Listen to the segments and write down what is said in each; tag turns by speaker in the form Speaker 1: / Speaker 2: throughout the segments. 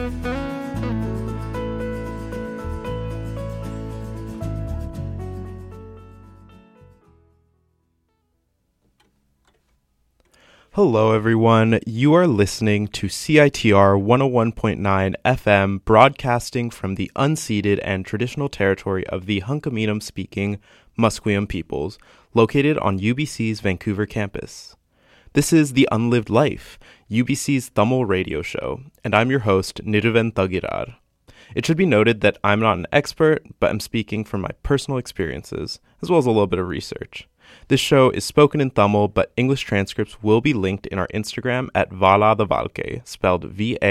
Speaker 1: Hello everyone, you are listening to CITR 101.9 FM broadcasting from the unceded and traditional territory of the Hunkaminam-speaking Musqueam peoples, located on UBC's Vancouver campus. This is The Unlived Life, UBC's Tamil radio show, and I'm your host, Niruven Tagirar. It should be noted that I'm not an expert, but I'm speaking from my personal experiences, as well as a little bit of research. This show is spoken in Tamil, but English transcripts will be linked in our Instagram at Valada Valke, spelled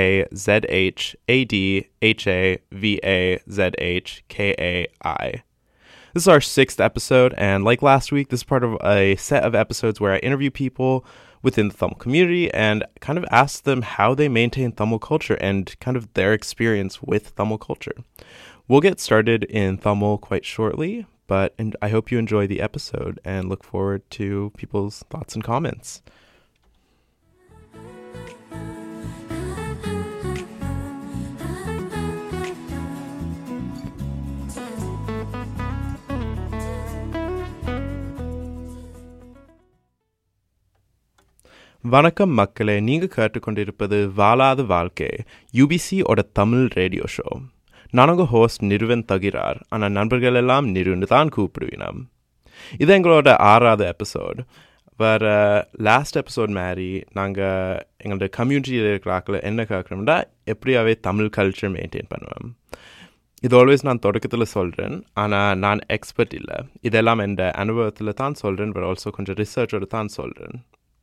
Speaker 1: VAZHADHAVAZHKAI. This is our 6th episode, and like last week, this is part of a set of episodes where I interview people within the Tamil community and kind of ask them how they maintain Tamil culture and kind of their experience with Tamil culture. We'll get started in Tamil quite shortly, but I hope you enjoy the episode and look forward to people's thoughts and comments. வணக்கம் மக்களே, நீங்க கேட்டுக்கொண்டிருப்பது வாழாத வாழ்க்கை, யூபிசியோட Tamil radio show. நான் உங்கள் host நிருவன் தகிரார், ஆனால் நண்பர்கள் எல்லாம் நிருன்னு தான் கூப்பிடுவினோம். இது எங்களோட 6வது எபிசோட். வர லாஸ்ட் எபிசோட் மாதிரி நாங்கள் எங்களோட கம்யூனிட்டியில் இருக்கிற ஆக்களை என்ன கேட்குறோம்னா எப்படியாவே தமிழ் கல்ச்சர் மெயின்டைன் பண்ணுவோம். இது ஆல்வேஸ் நான் தொடக்கத்தில் சொல்கிறேன், ஆனால் நான் எக்ஸ்பர்ட் இல்லை. இதெல்லாம் என் அனுபவத்தில் தான் சொல்கிறேன், பட் ஆல்சோ கொஞ்சம் ரிசர்ச்சோடு தான் சொல்கிறேன்.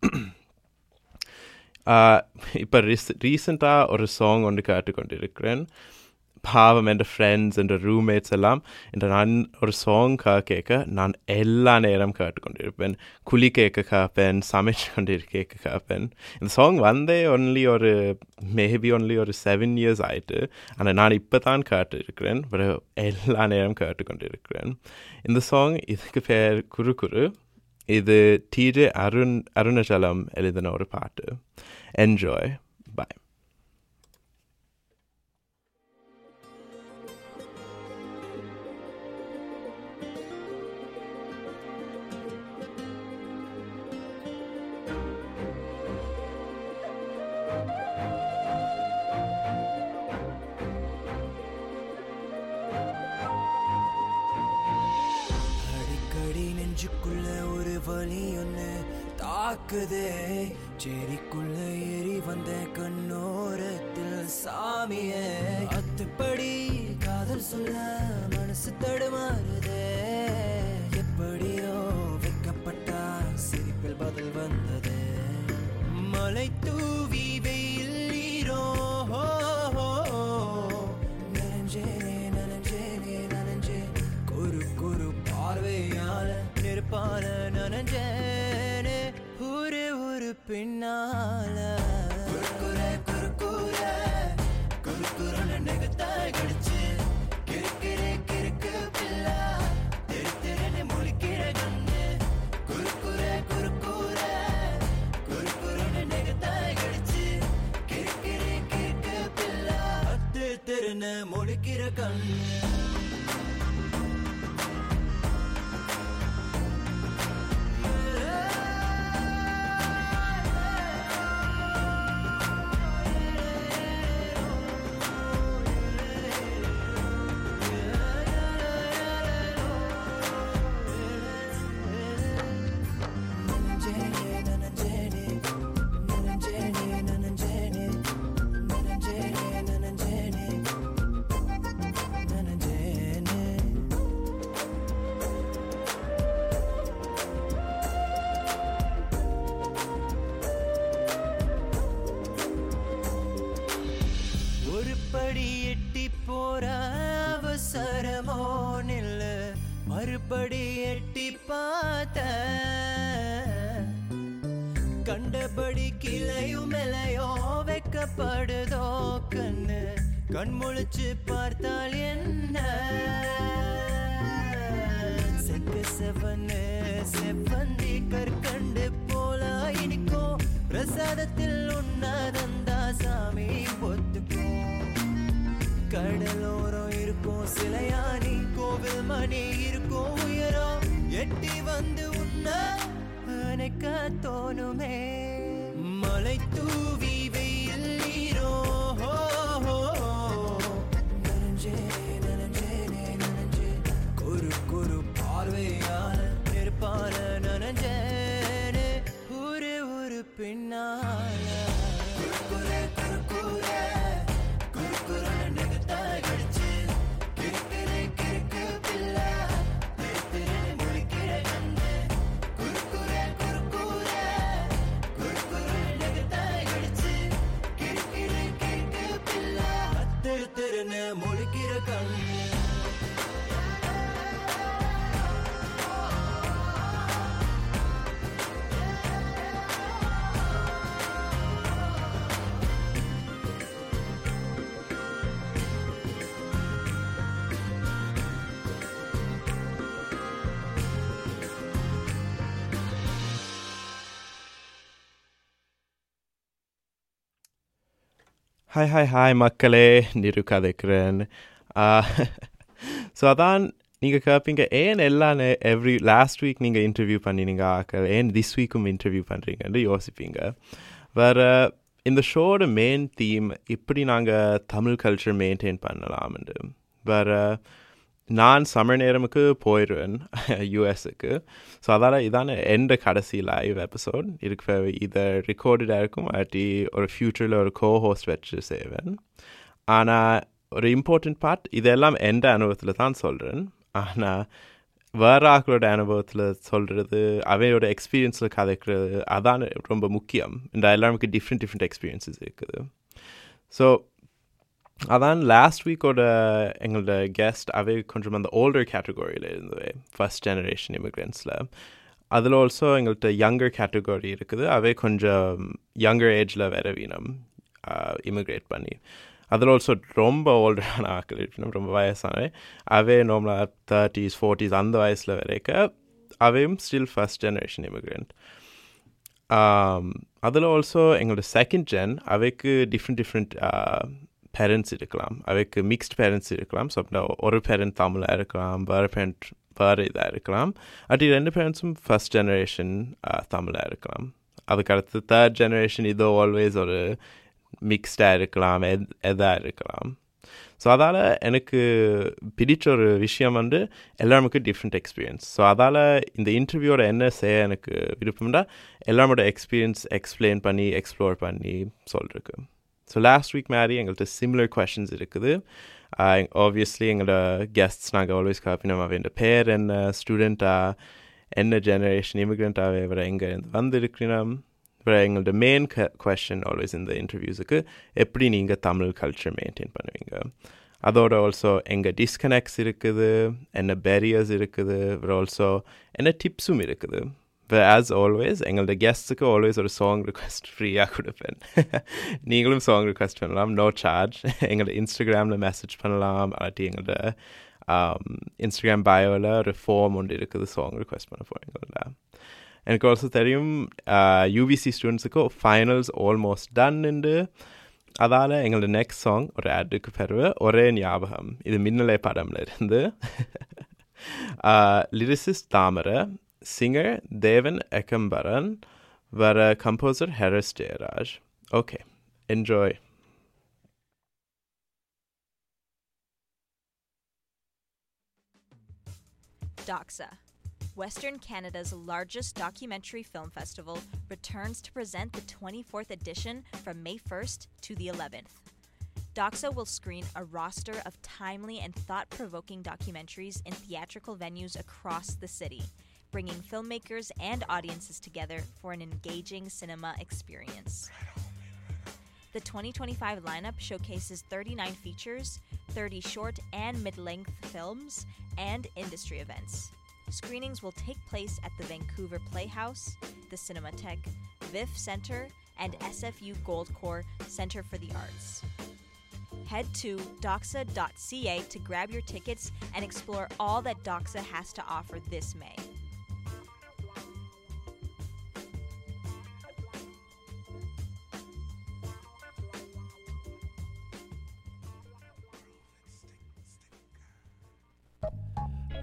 Speaker 1: இப்போ ரீசெண்டாக ஒரு சாங் ஒன்று கேட்டுக்கொண்டிருக்கிறேன். பாவம் என் ஃப்ரெண்ட்ஸ் என் ரூம்மேட்ஸ் எல்லாம் நான் ஒரு சாங் கேட்க நான் எல்லா நேரம் கேட்டுக்கொண்டிருப்பேன். குழி கேட்பேன், சமைச்சு கொண்டிருக்க கேட்பேன். இந்த சாங் வந்தே மேபி ஒன்லி ஒரு 7 years ஆயிட்டு, ஆனால் நான் இப்போ தான் கேட்டுருக்கிறேன். எல்லா நேரம் கேட்டுக்கொண்டிருக்கிறேன். இந்த சாங் இதுக்கு பேர் குரு குரு. இது TJ அருணாச்சலம் எழுதின ஒரு பாட்டு. என்ஜாய். பாய்.
Speaker 2: தாக்குதே செடிக்குள்ள ஏறி வந்த கண்ணோரத்தில் சாமியே, அத்துப்படி காதல் சொல்ல மனசு தடுமாறுதே. எப்படியோ வைக்கப்பட்டா சிரிப்பில் பதில் வந்தது. மலை தூவி வெயில் நீரோ நனைஞ்சேனே நனைஞ்சேனே நனைஞ்சே, குறு குறு பார்வையால நெருப்பால நனைஞ்சேனே ஒரு பின்னால. குறுக்குற குறுக்குற குறுக்குற நெகத்தாய் கடிச்சு கிறுக்கிற கிறுக்கு பிள்ளா தெரு தெருன்னு முழிக்கிற கண்ணு. குறுக்குற குறுக்குற குறுக்குற நெகத்தாய் கடிச்சு கிறுக்கிற கிறுக்கு பிள்ளா தெரு தெருன்னு முழிக்கிற கண்ணு. மறுபடி எட்டி பார்த்த கண்டபடி கிளையும் மேலையோ வைக்கப்படுதோ கண்ணு. கண் முழிச்சு பார்த்தால் என்ன செக்கு செவன்னு செவ்வந்தி கற்கண்டு போல இனிக்கும். பிரசாதத்தில் உண்ணாதந்தா சாமி பொத்துக்கும். கடலோரம் இருக்கும் சிலையானி கோவில் மணி இருக்கும் உயரம் எட்டி வந்து உன்ன அணைக்க தோணுமே மலை தூவி வெயில் நீரோ நனைஞ்சே நனைஞ்சேனே நனைஞ்சே குறு குறு பார்வையால நெருப்பால நனைஞ்சேனே ஒரு ஒரு பின்னால குறுக்குறே குறுக்குறே குறுக்குறே நெகத்தாய் கடிச்சு கிறுக்குறே கிறுக்கு பிள்ளை திருத்திரு முழிக்கிற கண்ணு குறுக்குறே குறுக்குறே குறுக்குறே நெகத்தாய் கடிச்சு கிறுக்குறே கிறுக்கு பிள்ளை திரு திருன்னு முழிக்கிற கண்ணு
Speaker 1: ஹாய் மக்களே நிருக்காதைக்கிறேன். ஸோ அதான் நீங்கள் கேட்பீங்க ஏன் எல்லாம் லாஸ்ட் வீக் நீங்கள் இன்டர்வியூ பண்ணினீங்க ஆக்கள் ஏன் திஸ் வீக்கும் இன்டர்வியூ பண்ணுறீங்கன்னு யோசிப்பீங்க. வேறு இந்த ஷோட மெயின் தீம் இப்படி நாங்கள் தமிழ் கல்ச்சர் மெயின்டைன் பண்ணலாம்னு. வேறு நான் சம்மர் நேரமுக்கு போயிடுவேன் யூஎஸ்க்கு. ஸோ அதால் இதான எந்த கடைசி லைவ் எபிசோட் இதுக்கு இதை ரெக்கார்டடாக இருக்கும் அட்டி ஒரு ஃப்யூச்சரில் ஒரு கோஹோஸ்ட் வச்சு செய்வேன். ஆனால் ஒரு இம்பார்ட்டண்ட் பார்ட் இதெல்லாம் எந்த அனுபவத்தில் தான் சொல்கிறேன். ஆனால் வேறு ஆக்களோட அனுபவத்தில் சொல்கிறது அவையோட எக்ஸ்பீரியன்ஸில் கதைக்கிறது அதான் ரொம்ப முக்கியம். இந்த எல்லாருக்கும் டிஃப்ரெண்ட் எக்ஸ்பீரியன்ஸஸ் இருக்குது. ஸோ அதான் லாஸ்ட் வீக்கோட எங்களோட கெஸ்ட் அவை கொஞ்சம் அந்த ஓல்டர் கேட்டகரியில் இருந்தது, ஃபர்ஸ்ட் ஜெனரேஷன் இமிக்ரெண்ட்ஸில். அதில் ஆல்சோ எங்கள்கிட்ட யங்கர் கேட்டகரி இருக்குது, அவை கொஞ்சம் யங்கர் ஏஜில் வேற வீணம் இமிக்ரேட் பண்ணி. அதில் ஆல்சோ ரொம்ப ஓல்டரான ஆக்கள் இருக்கணும், ரொம்ப வயசான அவே நார்மலாக 30s 40s அந்த வயசில் வரைக்கும் அவையும் ஸ்டில் ஃபர்ஸ்ட் ஜெனரேஷன் இமிக்ரெண்ட். அதில் ஆல்சோ எங்களோட செகண்ட் ஜென் அவைக்கு டிஃப்ரெண்ட் பேரண்ட்ஸ் இருக்கலாம், அவைக்கு மிக்ஸ்ட் பேரண்ட்ஸ் இருக்கலாம். ஸோ அப்படின்னா ஒரு பேரண்ட் தமிழாக இருக்கலாம், வேறு பேரண்ட் வேறு இதாக இருக்கலாம். அப்படி ரெண்டு பேரண்ட்ஸும் ஃபர்ஸ்ட் ஜெனரேஷன் தமிழாக இருக்கலாம். அதுக்கடுத்து தேர்ட் ஜெனரேஷன் இதோ ஆல்வேஸ் ஒரு மிக்ஸ்டாக இருக்கலாம், எதாக இருக்கலாம். ஸோ அதால் எனக்கு பிடிச்ச ஒரு விஷயம் எல்லாருக்கும் டிஃப்ரெண்ட் எக்ஸ்பீரியன்ஸ். ஸோ அதால் இந்த இன்டர்வியூவோட என்ன செய்ய எனக்கு விருப்பம்னா எல்லாரோட எக்ஸ்பீரியன்ஸ் எக்ஸ்பிளைன் பண்ணி எக்ஸ்ப்ளோர் பண்ணி சொல்கிறதுக்கு. ஸோ லாஸ்ட் வீக் மாதிரி எங்கள்கிட்ட சிமிலர் கொஷின்ஸ் இருக்குது. ஆப்வியஸ்லி எங்களோட கெஸ்ட்ஸ் நாங்கள் ஆல்வேஸ் காப்பினோம் அவன் பேர் என்ன, ஸ்டூடெண்ட்டாக என்ன ஜெனரேஷன் இமிக்ரெண்ட்டாகவே வேறு எங்கே வந்திருக்கணும். வேறு எங்களோட மெயின் கொஷின் ஆல்வேஸ் இந்த இன்டர்வியூஸுக்கு எப்படி நீங்கள் தமிழ் கல்ச்சர் மெயின்டைன் பண்ணுவீங்க. அதோட ஆல்சோ எங்கள் டிஸ்கனெக்ட்ஸ் இருக்குது, என்ன பேரியர்ஸ் இருக்குது, வேறு ஆல்சோ என்ன டிப்ஸும் இருக்குது. ஆஸ் ஆல்வேஸ் எங்களோட கெஸ்ட்டுக்கு ஆல்வேஸ் ஒரு சாங் ரிக்வெஸ்ட் ஃப்ரீயாக கொடுப்பேன். நீங்களும் சாங் ரிக்வெஸ்ட் பண்ணலாம், நோ சார்ஜ். எங்களோட இன்ஸ்டாகிராமில் மெசேஜ் பண்ணலாம், அல்லாட்டி எங்களோட இன்ஸ்டாகிராம் பயோவில் ஒரு ஃபார்ம் ஒன்று இருக்குது சாங் ரிக்வெஸ்ட் பண்ண போகிறீங்களா. எனக்கு ஆல்சோ தெரியும் யூவிசி ஸ்டூடெண்ட்ஸுக்கு ஃபைனல்ஸ் ஆல்மோஸ்ட் டன்னுண்டு. அதால் எங்களோட நெக்ஸ்ட் சாங் ஒரு ஆடுக்கு பெறுவ ஒரே ஞாபகம், இது மின்னலை படம்ல இருந்து. Lyricist Thamarai, singer Devan Ekambaran, were composer Harris Jayaraj. Okay, enjoy.
Speaker 3: Doxa, Western Canada's largest documentary film festival, returns to present the 24th edition from May 1st to the 11th. Doxa will screen a roster of timely and thought-provoking documentaries in theatrical venues across the city, bringing filmmakers and audiences together for an engaging cinema experience. The 2025 lineup showcases 39 features, 30 short and mid-length films, and industry events. Screenings will take place at the Vancouver Playhouse, the Cinematheque, VIF Centre, and SFU Goldcore Centre for the Arts. Head to doxa.ca to grab your tickets and explore all that Doxa has to offer this May.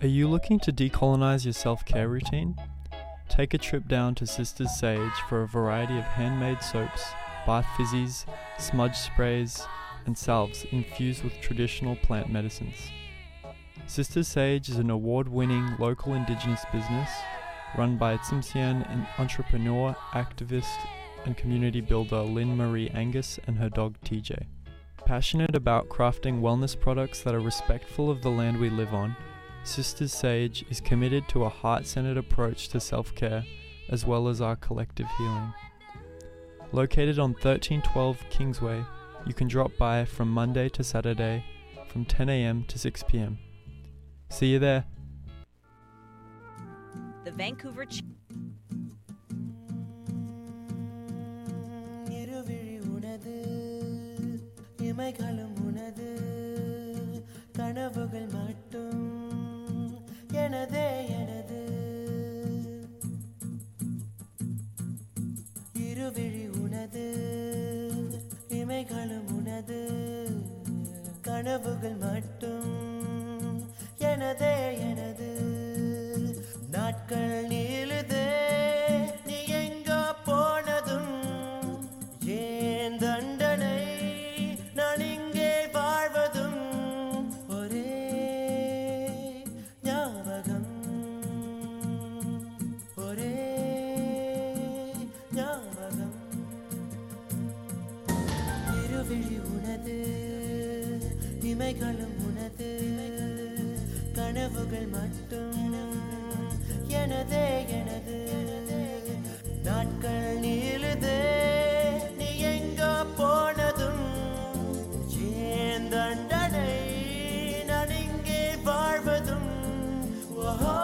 Speaker 4: Are you looking to decolonize your self-care routine? Take a trip down to Sisters Sage for a variety of handmade soaps, bath fizzies, smudge sprays, and salves infused with traditional plant medicines. Sisters Sage is an award-winning local indigenous business run by Tsimshian entrepreneur, activist, and community builder Lynn Marie Angus and her dog TJ. Passionate about crafting wellness products that are respectful of the land we live on, Sisters Sage is committed to a heart-centered approach to self-care as well as our collective healing. Located on 1312 Kingsway, you can drop by from Monday to Saturday from 10 a.m. to 6 p.m. See you there.
Speaker 3: The Vancouver
Speaker 2: இருவிழி உனது இமைகளும் உனது கனவுகள் மட்டும் எனதே எனது இருவிழி உனது இமைகளும் உனது கனவுகள் மட்டும் எனதே எனது நாட்கள் நீளுதே நீ எங்கோ போனதும் ஏன் தண்டனை நான் இங்கே வாழ்வதும் ஒரே ஞாபகம் ஒரே ஞாபகம் இருவிழி உனது இமைகளும் உனது கனவுகள் மட்டும் எனதே எனது நாட்கள் நீளுதே நீ எங்கோ போனதும் ஏன் தண்டனை நான் இங்கே வாழ்வதும் ஓஹோ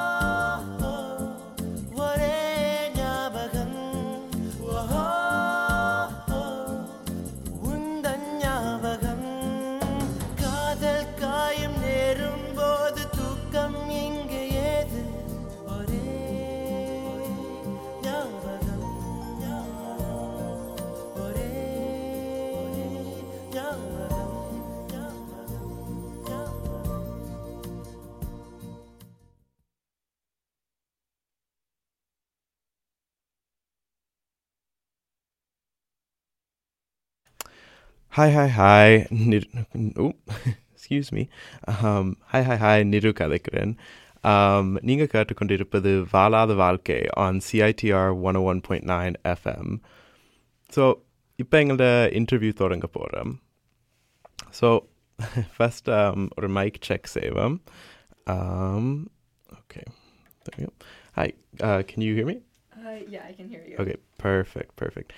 Speaker 2: ஒரே ஞாபகம் ஓஹோ உந்தன் ஞாபகம் காதல் காயம் நேரும் போது தூக்கம் இங்கே ஏது ஒரே ஞாபகம் ஒரே ஞாபகம்
Speaker 1: Hi. Excuse me. Hi, Niru Kalikaran. நீங்க கேட்டுக்கொண்டிருப்பது வாழாத வாழ்க்கை on CITR 101.9 FM. ஸோ இப்போ எங்களோட இன்டர்வியூ தொடங்க போகிறோம். ஸோ ஃபஸ்ட் ஒரு மைக் செக் செய்வோம். Okay. There we go. Hi, can you hear me?
Speaker 5: Yeah, I can hear you.
Speaker 1: Okay, perfect.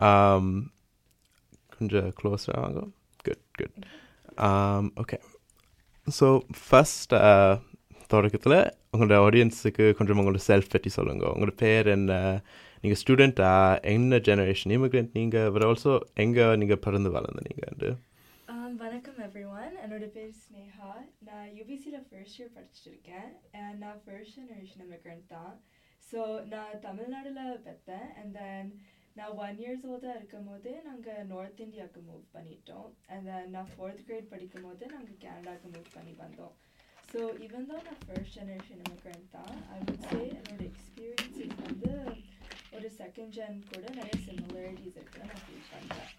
Speaker 1: கொஞ்சம் க்ளோஸாக வாங்க. Good. Okay. ஸோ ஃபஸ்ட் தொடக்கத்தில் உங்களோட ஆடியன்ஸுக்கு கொஞ்சம் உங்களோட செல்ஃப் பற்றி சொல்லுங்கள். உங்களோட பேர் என்ன, நீங்கள் ஸ்டூடெண்ட்டா, என்ன ஜெனரேஷன் இமிக்ரெண்ட் நீங்கள், பட் ஆல்சோ எங்கே நீங்கள் பிறந்து வளர்ந்து நீங்கள்?
Speaker 5: வணக்கம் எவ்ரிஒன், என்னோட பேர் ஸ்னேஹா. நான் யூபிசியில் ஃபர்ஸ்ட் இயர் படிச்சுருக்கேன். நான் ஃபர்ஸ்ட் ஜெனரேஷன் இமிக்ரெண்ட் தான். ஸோ நான் தமிழ்நாட்டில் பெற்றேன். அண்ட் தென் நான் 1 years ஓல்டாக இருக்கும் போது நாங்கள் நார்த் இந்தியாவுக்கு மூவ் பண்ணிட்டோம். அண்ட் தென் நான் 4th grade படிக்கும் போது நாங்கள் கேனடாவுக்கு மூவ் பண்ணி வந்தோம். ஸோ ஈவன் தான் நான் ஃபர்ஸ்ட் ஜெனரேஷன் இமிக்ரெண்ட் தான், ஐ வுட் சே என்னோட எக்ஸ்பீரியன்ஸஸ் வந்து ஒரு செகண்ட் ஜென் கூட நிறைய சிமிலாரிட்டிஸ் இருக்குன்னு நான் ஃபீல் பண்ணுறேன்.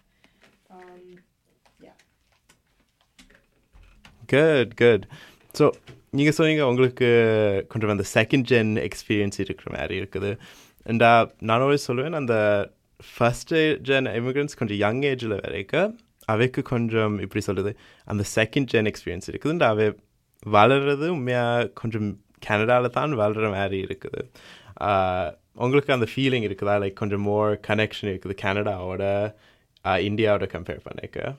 Speaker 1: குட். ஸோ நீங்கள் சொன்னீங்க உங்களுக்கு கொஞ்சம் அந்த செகண்ட் ஜென் எக்ஸ்பீரியன்ஸ் இருக்கிற மாதிரி இருக்குது. அண்ட் நான் always சொல்லுவேன், அந்த ஃபஸ்ட் ஜென் இமிக்ரெண்ட்ஸ் கொஞ்சம் யங் ஏஜில் வரைக்கும் அவைக்கு கொஞ்சம் இப்படி சொல்கிறது அந்த செகண்ட் ஜென் எக்ஸ்பீரியன்ஸ் இருக்குது. அண்ட் அவை வளர்கிறது உண்மையாக கொஞ்சம் கனடாவில் தான் வளர்கிற மாதிரி இருக்குது. உங்களுக்கு அந்த ஃபீலிங் இருக்குதா, லைக் கொஞ்சம் மோர் கனெக்ஷன் இருக்குது கனடாவோட இந்தியாவோட கம்பேர் பண்ணிக்க?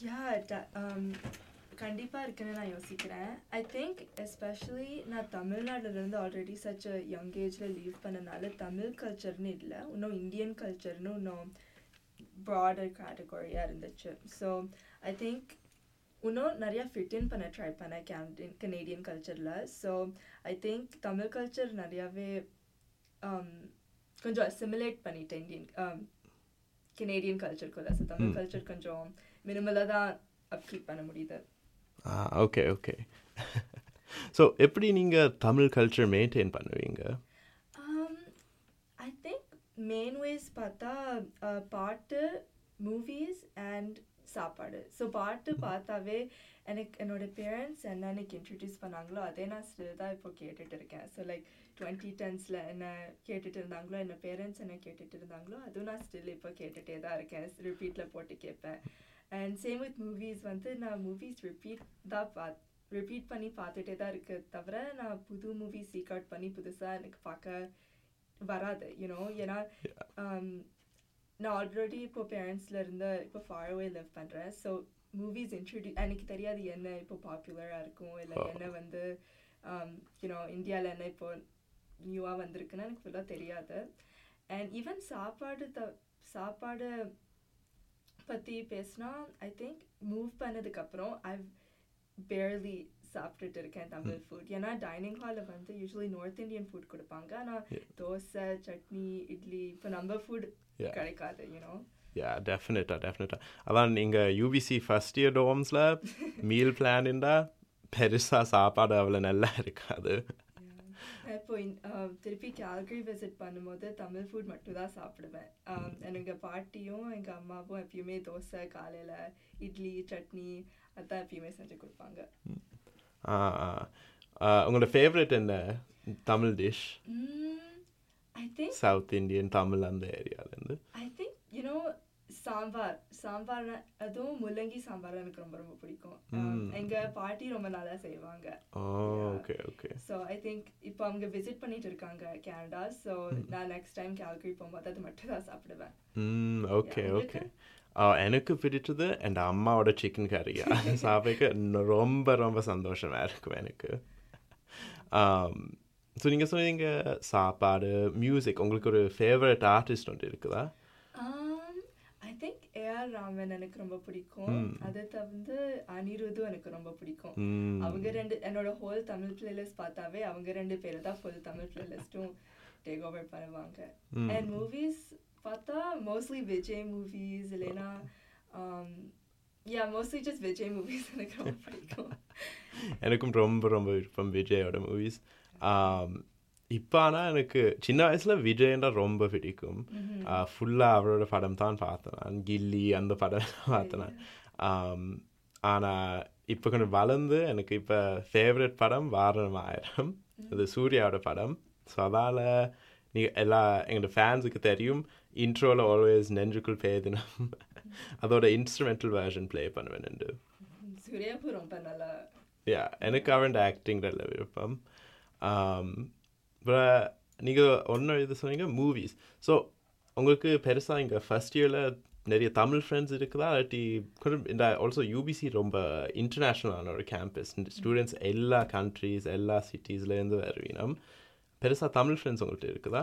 Speaker 5: கண்டிப்பாக இருக்குன்னு நான் யோசிக்கிறேன். ஐ திங்க் எஸ்பெஷலி நான் தமிழ்நாட்டிலேருந்து ஆல்ரெடி சச் அ யங் ஏஜில் லீவ் பண்ணனால தமிழ் கல்ச்சர்னு இல்லை, இன்னும் இந்தியன் கல்ச்சர்னு இன்னும் ப்ராடர் கேட்டகரியாக இருந்துச்சு. ஸோ ஐ திங்க் இன்னும் நிறையா ஃபிட்டின் பண்ண ட்ரை பண்ணேன் கனேடியன் கல்ச்சரில். So I think Tamil culture நிறையாவே கொஞ்சம் அசிமுலேட் பண்ணிட்டேன் இந்தியன் கனேடியன் கல்ச்சருக்குள்ள. ஸோ தமிழ் கல்ச்சர் கொஞ்சம் மினிமலாக தான் அப்கீப் பண்ண முடியுது.
Speaker 1: ஓகே ஸோ எப்படி நீங்கள் தமிழ் கல்ச்சர் மெயின்டைன் பண்ணுவீங்க?
Speaker 5: I think main ways பார்த்தா பாட்டு, மூவிஸ் அண்ட் சாப்பாடு. ஸோ பாட்டு பார்த்தாவே எனக்கு என்னோட பேரண்ட்ஸ் என்ன எனக்கு இன்ட்ரடியூஸ் பண்ணாங்களோ அதே நான் ஸ்டில் தான் இப்போ கேட்டுட்டு இருக்கேன். ஸோ லைக் 2010s என்ன கேட்டுட்டு இருந்தாங்களோ, என்ன பேரண்ட்ஸ் என்ன கேட்டுட்டு இருந்தாங்களோ அதுவும் நான் ஸ்டில் இப்போ கேட்டுகிட்டே தான் இருக்கேன். ரிப்பீட்டில் போட்டு கேட்பேன். அண்ட் சேம் வித் மூவிஸ் வந்து நான் மூவிஸ் ரிப்பீட் பண்ணி பார்த்துட்டே தான் இருக்கு தவிர நான் புது மூவி சீக் அவுட் பண்ணி புதுசாக எனக்கு பார்க்க வராது. ஏன்னா நான் ஆல்ரெடி இப்போ பேரண்ட்ஸில் இருந்து இப்போ ஃபார் அவே லிவ் பண்ணுறேன். ஸோ மூவிஸ் எனக்கு தெரியாது என்ன இப்போ பாப்புலராக இருக்கும், இல்லை என்ன வந்து இந்தியாவில் என்ன இப்போ நியூவாக வந்திருக்குன்னு எனக்கு ஃபுல்லாக தெரியாது. அண்ட் ஈவன் சாப்பாடு பற்றி பேசினா ஐ திங்க் மூவ் பண்ணதுக்கப்புறம் ஐவ் பேர்லி சாப்பிட்டுட்டு இருக்கேன் தமிழ் ஃபுட். ஏன்னா டைனிங் ஹாலில் வந்து யூஸ்வலி நார்த் இந்தியன் ஃபுட் கொடுப்பாங்க. ஆனால் தோசை, சட்னி, இட்லி இப்போ நம்ம ஃபுட் கிடைக்காது.
Speaker 1: டெஃபினட்டாக அதான் நீங்கள் யூபிசி ஃபஸ்ட் இயர் டோம்ஸில் மீல் பிளான் இருந்தால் பெருசாக சாப்பாடு அவ்வளோ நல்லா இருக்காது.
Speaker 5: இப்போ திருப்பி கேல்கரி விசிட் பண்ணும்போது தமிழ் ஃபுட் மட்டும் தான் சாப்பிடுவேன். எங்கள் பாட்டியும் எங்கள் அம்மாவும் எப்பயுமே தோசை, காலையில் இட்லி, சட்னி அதான் எப்பயுமே செஞ்சு கொடுப்பாங்க.
Speaker 1: உங்களோட ஃபேவரட் என்ன Tamil dish?
Speaker 5: I think
Speaker 1: south Indian Tamil அந்த ஏரியாவிலேருந்து
Speaker 5: ஐ திங்க் சாம்பார் அதுவும் முள்ளங்கி சாம்பார் எனக்கு ரொம்ப ரொம்ப பிடிக்கும். எங்க பாட்டி ரொம்ப நல்லா செய்வாங்க.
Speaker 1: ஓகே.
Speaker 5: ஸோ ஐ திங்க் இப்போ அவங்க விசிட் பண்ணிட்டு இருக்காங்க கனடா. ஸோ நான் நெக்ஸ்ட் டைம் கேல்கரி போகும்போது அது மட்டும் தான் சாப்பிடுவேன்.
Speaker 1: ஓகே. எனக்கு பிடிச்சது என் அம்மாவோட சிக்கன் கறி சாப்பிட ரொம்ப ரொம்ப சந்தோஷமாக இருக்கும் எனக்கு. ஸோ நீங்கள் சொன்னீங்க சாப்பாடு, மியூசிக், உங்களுக்கு ஒரு ஃபேவரட் ஆர்டிஸ்ட் ஒன்று இருக்குதா?
Speaker 5: ஐ திங்க் ஏஆர் ராமன் எனக்கு ரொம்ப பிடிக்கும். அதை தவிர்த்து அனிருத்தும் எனக்கு ரொம்ப பிடிக்கும். அவங்க ரெண்டு என்னோட ஹோல் தமிழ் பிளேலிஸ்ட் பார்த்தாவே அவங்க ரெண்டு பேர் தான் ஃபுல் தமிழ் பிளேலிஸ்ட்டும் டேக் ஓவர் பண்ணுவாங்க. அண்ட் மூவிஸ் பார்த்தா மோஸ்ட்லி விஜய் மூவிஸ் இல்லைன்னா மோஸ்ட்லி ஜஸ்ட் விஜய் மூவிஸ் எனக்கு ரொம்ப பிடிக்கும்.
Speaker 1: எனக்கும் ரொம்ப ரொம்ப விருப்பம் விஜயோட மூவிஸ். இப்போ ஆனால் எனக்கு சின்ன வயசில் விஜயன்னா ரொம்ப பிடிக்கும். ஃபுல்லாக அவரோட படம் தான் பார்த்தேன் நான். கில்லி அந்த படம் பார்த்தேன். ஆனால் இப்போ கொஞ்சம் வளர்ந்து எனக்கு இப்போ ஃபேவரட் படம் வாரணம் ஆயிரம், அது சூர்யாவோட படம். ஸோ அதால் நீங்கள் எங்களோட ஃபேன்ஸுக்கு தெரியும், இன்ட்ரோவில் ஆல்வேஸ் நெஞ்சுக்குள் பேதினம் அதோட இன்ஸ்ட்ருமெண்டல் வெர்ஷன் ப்ளே பண்ணுவேன்.
Speaker 5: சூர்யாவும் ரொம்ப நல்லா
Speaker 1: எனக்கு அவன் ஆக்டிங் நல்ல விருப்பம். நீங்கள் ஒன்று இது சொன்னீங்க மூவிஸ். ஸோ உங்களுக்கு பெருசாக இங்கே ஃபஸ்ட் இயரில் நிறைய தமிழ் ஃப்ரெண்ட்ஸ் இருக்குதா? இல்லாட்டி இந்த ஆல்சோ யூபிசி ரொம்ப இன்டர்நேஷ்னலான ஒரு கேம்பஸ், ஸ்டூடெண்ட்ஸ் எல்லா கண்ட்ரீஸ் எல்லா சிட்டிஸ்லேருந்து வருவீங்க. பெருசாக தமிழ் ஃப்ரெண்ட்ஸ் உங்கள்கிட்ட இருக்குதா?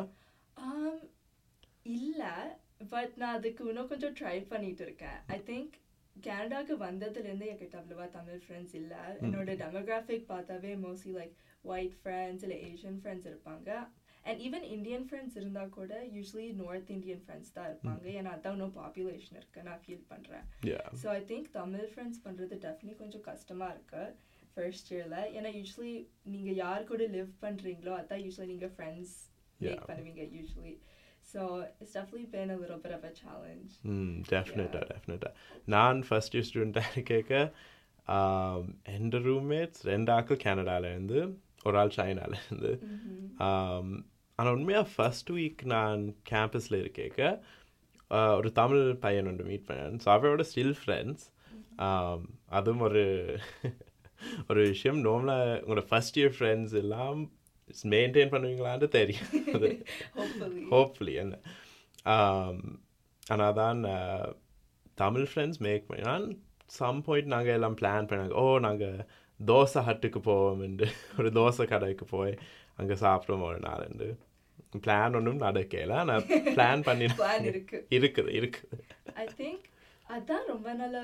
Speaker 5: இல்லை, பட் நான் அதுக்கு இன்னும் கொஞ்சம் ட்ரை பண்ணிட்டு இருக்கேன். ஐ திங்க் கனடாவுக்கு வந்ததுலேருந்து என்கிட்ட அவ்வளோவா தமிழ் ஃப்ரெண்ட்ஸ் இல்லை. என்னோட டெமோகிராஃபிக் பார்த்தாவே மோஸ்ட்லி லைக் ஒயிட் ஃப்ரெண்ட்ஸ் இல்லை ஏஷியன் ஃப்ரெண்ட்ஸ் இருப்பாங்க. அண்ட் ஈவன் இந்தியன் ஃப்ரெண்ட்ஸ் இருந்தால் கூட யூஸ்வலி நார்த் இந்தியன் ஃப்ரெண்ட்ஸ் தான் இருப்பாங்க. ஏன்னா அதான் இன்னும் பாப்புலேஷன் இருக்குது நான் ஃபீல் பண்ணுறேன். So I think Tamil friends பண்ணுறது டெஃபினெட்லி கொஞ்சம் கஷ்டமாக இருக்குது ஃபர்ஸ்ட் இயரில். ஏன்னா யூஸ்வலி நீங்கள் யார் கூட லிவ் பண்ணுறீங்களோ அதான் யூஸ்வலி நீங்கள் ஃப்ரெண்ட்ஸ் மேக் பண்ணுவீங்க usually. So it's definitely been a little bit of a challenge.
Speaker 1: Definitely. நான் ஃபர்ஸ்ட் இயர் ஸ்டூடெண்ட்டாக கேட்க எந்த ரூம்மேட்ஸ் 2 ஆக்கள் கனடாலேருந்து, ஒரு ஆள் சைனாலேருந்து. ஆனால் உண்மையாக ஃபர்ஸ்ட் வீக் நான் கேம்பஸில் இருக்கேக்க ஒரு தமிழ் பையன் ஒன்று மீட் பண்ணேன். ஸோ அவரோட ஸ்டில் ஃப்ரெண்ட்ஸ். அதுவும் ஒரு விஷயம். நார்மலாக உங்களோட ஃபர்ஸ்ட் இயர் ஃப்ரெண்ட்ஸ் எல்லாம் மெயின்டைன் பண்ணுவீங்களான்னு தெரியும். ஹோப்ஃபுல்லி என்ன. ஆனால் தான் தமிழ் ஃப்ரெண்ட்ஸ் மேக் பண்ணினால் சம் பாயிண்ட் நாங்கள் எல்லாம் பிளான் பண்ணாங்க, நாங்கள் தோசை ஹட்டுக்கு போவோம்ண்டு ஒரு தோசை கடைக்கு போய் அங்கே சாப்பிடுவோம் ஒரு நாள். பிளான் ஒன்றும் நடக்கல, ஆனால் பிளான் பண்ணி இருக்குது.
Speaker 5: ஐ திங்க் அதான் ரொம்ப நல்ல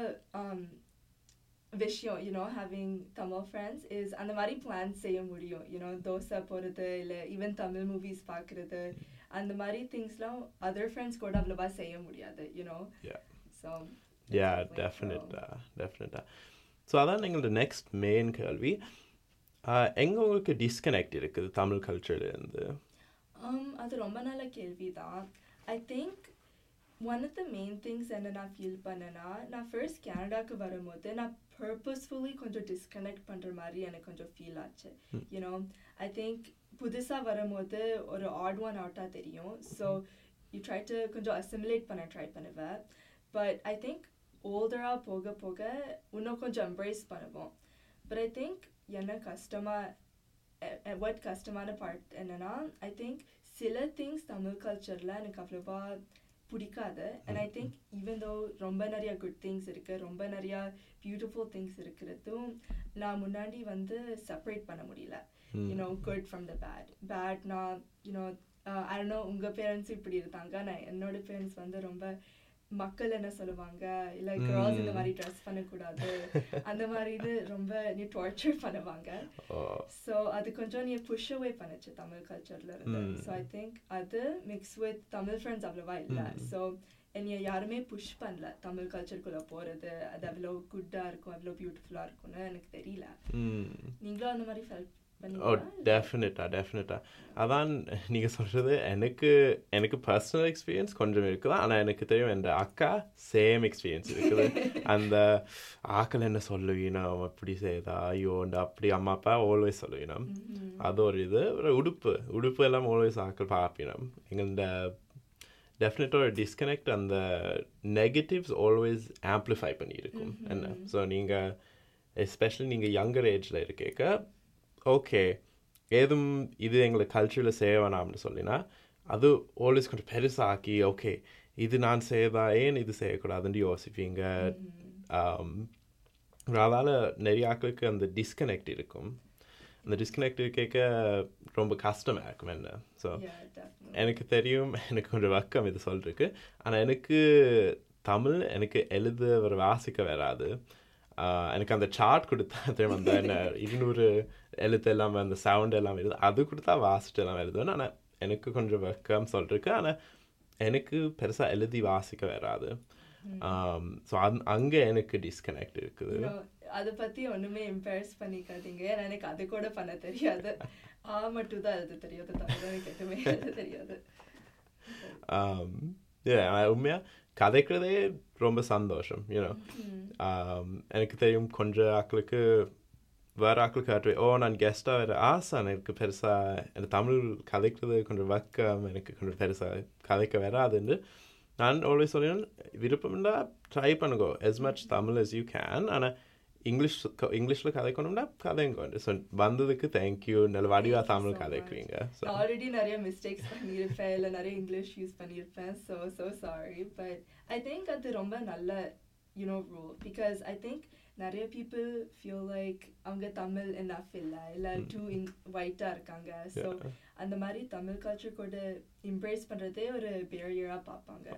Speaker 5: விஷயம், having Tamil friends is அந்த மாதிரி பிளான் செய்ய முடியும். தோசை போகிறது இல்லை ஈவன் தமிழ் மூவிஸ் பார்க்குறது, அந்த மாதிரி திங்ஸ்லாம் அதர் ஃப்ரெண்ட்ஸ் கூட அவ்வளோவா செய்ய முடியாது. So
Speaker 1: டெஃபினட்டாக. ஸோ அதான் எங்களோட நெக்ஸ்ட் மெயின் கேள்வி. எங்கே உங்களுக்கு டிஸ்கனெக்ட் இருக்குது தமிழ் கல்ச்சர்லேருந்து?
Speaker 5: அது ரொம்ப நல்ல கேள்வி தான். I think one of the main things என்ன நான் ஃபீல் பண்ணேன்னா, நான் ஃபர்ஸ்ட் கனடாக்கு வரும்போது நான் பர்பஸ்ஃபுல்லி கொஞ்சம் டிஸ்கனெக்ட் பண்ணுற மாதிரி எனக்கு கொஞ்சம் ஃபீல் ஆச்சு. யூனோ ஐ திங்க் புதுசாக வரும்போது ஒரு ஆட் ஒன் அவுட்டாக தெரியும். ஸோ யூ ட்ரை டு கொஞ்சம் அசிமுலேட் பண்ண ட்ரை பண்ணுவேன். பட் ஐ திங்க் ஓல்டராக போக போக இன்னும் கொஞ்சம் எம்ப்ரேஸ் பண்ணுவோம். பட் ஐ திங்க் என்ன கஷ்டமான பார்ட் என்னன்னா, ஐ திங்க் சில திங்ஸ் தமிழ் கல்ச்சரில் எனக்கு அவ்வளோவா பிடிக்காது. And I think even though ரொம்ப நிறையா குட் திங்ஸ் இருக்குது, ரொம்ப நிறையா பியூட்டிஃபுல் திங்ஸ் இருக்கிறதும் நான் முன்னாடி வந்து செப்பரேட் பண்ண முடியல. You know good from the bad நான் யூனோ ஐ டோன்ட் நோ உங்கள் பேரண்ட்ஸ் இப்படி இருந்தாங்க. நான் என்னோட பேரண்ட்ஸ் வந்து ரொம்ப மக்கள் என்ன சொல்லுவாங்க, இல்லை கேர்ள்ஸ் இந்த மாதிரி ட்ரெஸ் பண்ணக்கூடாது அந்த மாதிரி ரொம்ப நீ டார்ச்சர் பண்ணுவாங்க. ஸோ அது கொஞ்சம் நீ புஷ் அவே பண்ணுச்சு தமிழ் கல்ச்சர்ல இருந்து. ஸோ ஐ திங்க் அது மிக்ஸ் வித் தமிழ் ஃப்ரெண்ட்ஸ் அவ்வளோவா இல்லை. ஸோ என்னைய யாருமே புஷ் பண்ணல தமிழ் கல்ச்சருக்குள்ளே போகிறது. அது அவ்வளோ குட்டாக இருக்கும், அவ்வளோ பியூட்டிஃபுல்லாக இருக்கும்னு எனக்கு தெரியல. நீங்களும் அந்த மாதிரி ஃபெல்
Speaker 1: டெஃபினட்டாக அதான் நீங்கள் சொல்கிறது. எனக்கு பர்சனல் எக்ஸ்பீரியன்ஸ் கொஞ்சம் இருக்குது. ஆனால் எனக்கு தெரியும் என் அக்கா சேம் எக்ஸ்பீரியன்ஸ் இருக்குது. அந்த ஆக்கள் என்ன சொல்லுவீனா அப்படி செய்தா ஐயோண்டு அப்படி அம்மா அப்பா ஆல்வேஸ் சொல்லுவீனம். அது ஒரு இது. ஒரு உடுப்பு எல்லாம் ஆல்வேஸ் ஆக்கள் பார்ப்பினம். எங்கள்ட டெஃபினட்டாக ஒரு டிஸ்கனெக்ட் அந்த நெகட்டிவ்ஸ் ஆல்வேஸ் ஆம்ப்ளிஃபை பண்ணியிருக்கும் என்ன. ஸோ நீங்கள் எஸ்பெஷலி நீங்கள் யங்கர் ஏஜில் இருக்கேக்க ஓகே ஏதும் இது எங்களுக்கு கல்ச்சரில் செய்ய வேணாம்னு சொல்லினா அது ஆல்வேஸ் கொஞ்சம் பெருசாக்கி ஓகே இது நான் செய்யதா ஏன் இது செய்யக்கூடாதுன்னு யோசிப்பீங்க. அதால் நிறைய ஆக்களுக்கு அந்த டிஸ்கனெக்ட் இருக்கும். அந்த டிஸ்கனெக்ட் கேட்க ரொம்ப கஷ்டமாக இருக்கும் என்ன. ஸோ எனக்கு தெரியும், எனக்கு கொஞ்சம் வக்கம் இது சொல்றதுக்கு. ஆனால் எனக்கு தமிழ் எனக்கு எழுத ஒரு வாசிக்க வராது. எனக்கு அந்த சார்ட் கொடுத்தா தெரியும், அந்த என்ன 200 எழுத்து எல்லாமே அந்த சவுண்ட் எல்லாம் எழுது அது கொடுத்தா வாசிட்டு எல்லாம் எழுதுவேன். ஆனால் எனக்கு கொஞ்சம் வெக்கம் சொல்லிருக்கு. ஆனால் எனக்கு பெருசாக எழுதி வாசிக்க வராது. ஸோ அங்கே எனக்கு டிஸ்கனெக்ட் இருக்குது.
Speaker 5: அதை பற்றி ஒன்றுமே எம்பேரஸ் பண்ணிக்காதீங்க. எனக்கு அது கூட பண்ண தெரியாது. மட்டும் தான் எழுத தெரியாது, தவிர எனக்கு எதுவுமே எழுத தெரியாது.
Speaker 1: உண்மையாக கதைக்கிறதே ரொம்ப சந்தோஷம். யூனோ எனக்கு தெரியும் கொஞ்சம் ஆக்களுக்கு வேறு ஆக்களுக்கு காட்டுவேன் நான் கெஸ்ட்டாக வேறு ஆசை. எனக்கு பெருசாக எனக்கு தமிழ் கதைக்கிறது கொஞ்சம் வக்கம், எனக்கு கொஞ்சம் பெருசாக கதைக்க வராதுன்னு நான் ஆல்வேஸ் சொல்லினேன். விருப்பம்னா ட்ரை பண்ணுங்கோ as much Tamil as you can. ஆனால் இங்கிலீஷில் கதைக்கணும்னா கதைங்க. ஸோ வந்ததுக்கு தேங்க்யூ. நல்ல வடிவா தமிழ் கதைக்குவீங்க.
Speaker 5: ஆல்ரெடி நிறைய மிஸ்டேக்ஸ் பண்ணியிருப்பேன், இல்லை நிறைய இங்கிலீஷ் யூஸ் பண்ணியிருப்பேன். So sorry. But I think அது ரொம்ப நல்ல ரூல். பிகாஸ் ஐ திங்க் நிறைய பீப்புள் ஃபீல் லைக் அவங்க தமிழ் என்னஃப் இல்லை டூ ஒயிட்டாக இருக்காங்க. ஸோ அந்த மாதிரி தமிழ் கல்ச்சர் கூட இம்ப்ரெஸ் பண்ணுறதே ஒரு பேரியராக பார்ப்பாங்க.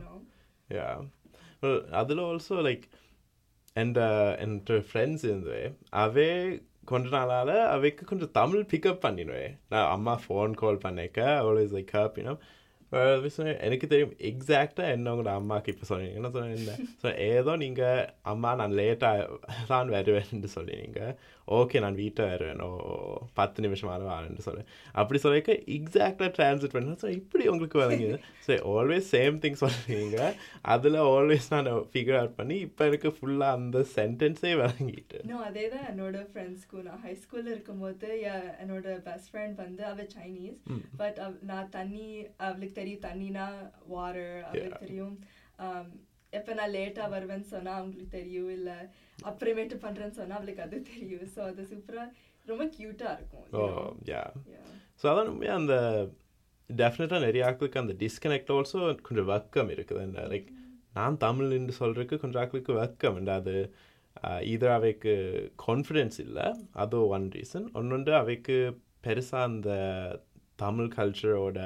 Speaker 1: அதில் ஆல்சோ லைக் என் ஃப்ரெண்ட்ஸ் இருந்து அவே கொஞ்ச நாளால் அவைக்கு கொஞ்சம் தமிழ் பிக்கப் பண்ணிடுவேன். நான் அம்மா ஃபோன் கால் பண்ணிக்க ஆல்வேஸ் லைக் ஹாப்பினா எனக்கு தெரியும் எக்ஸாக்டாக என்ன உங்களோட அம்மாவுக்கு இப்போ சொன்னீங்க என்ன சொன்னீங்க. ஸோ ஏதோ நீங்கள் அம்மா நான் லேட்டாக தான் வருவேன்னு சொல்லினீங்க. ஓகே நான் வீட்டை வருவேன் 10 நிமிஷம் வரேன்னு சொல்லுவேன். அப்படி சொல்லிக்க எக்ஸாக்டாக ட்ரான்ஸ்லேட் பண்ணேன். ஸோ இப்படி உங்களுக்கு வழங்கிது. ஸோ ஆல்வேஸ் சேம் திங் சொல்லுவீங்க. அதில் ஆல்வேஸ் நான் ஃபிகர் அவுட் பண்ணி இப்போ எனக்கு ஃபுல்லாக அந்த சென்டென்ஸே வழங்கிட்டு.
Speaker 5: அதே தான் என்னோட ஃப்ரெண்ட்ஸ்க்கும். நான் ஹை ஸ்கூலில் இருக்கும்போது என்னோட பெஸ்ட் ஃப்ரெண்ட் வந்து அவள் சைனீஸ். பட் நான் அவளுக்கு தெரியும் தண்ணினா வாட்டர், அவளுக்கு தெரியும் எப்போ நான் லேட்டாக வருவேன்னு சொன்னால் அவங்களுக்கு தெரியும், இல்லை அப்புறமேட்டு பண்ணுறேன்னு சொன்னால் அவளுக்கு அது தெரியும். ஸோ அது சூப்பராக ரொம்ப க்யூட்டாக இருக்கும்.
Speaker 1: ஸோ அதான் அந்த டெஃபினட்டாக நிறைய ஆக்களுக்கு அந்த டிஸ்கனெக்ட் ஆல்சோ கொஞ்சம் வக்கம் இருக்குது. என்ன லைக் நான் தமிழ்ன்னு சொல்கிறதுக்கு கொஞ்சம் ஆக்களுக்கு வக்கம் இல்லை. அது இது அவைக்கு கான்ஃபிடென்ஸ் இல்லை, அது ஒன் ரீசன். ஒன்று அவைக்கு பெருசாக அந்த தமிழ் கல்ச்சரோட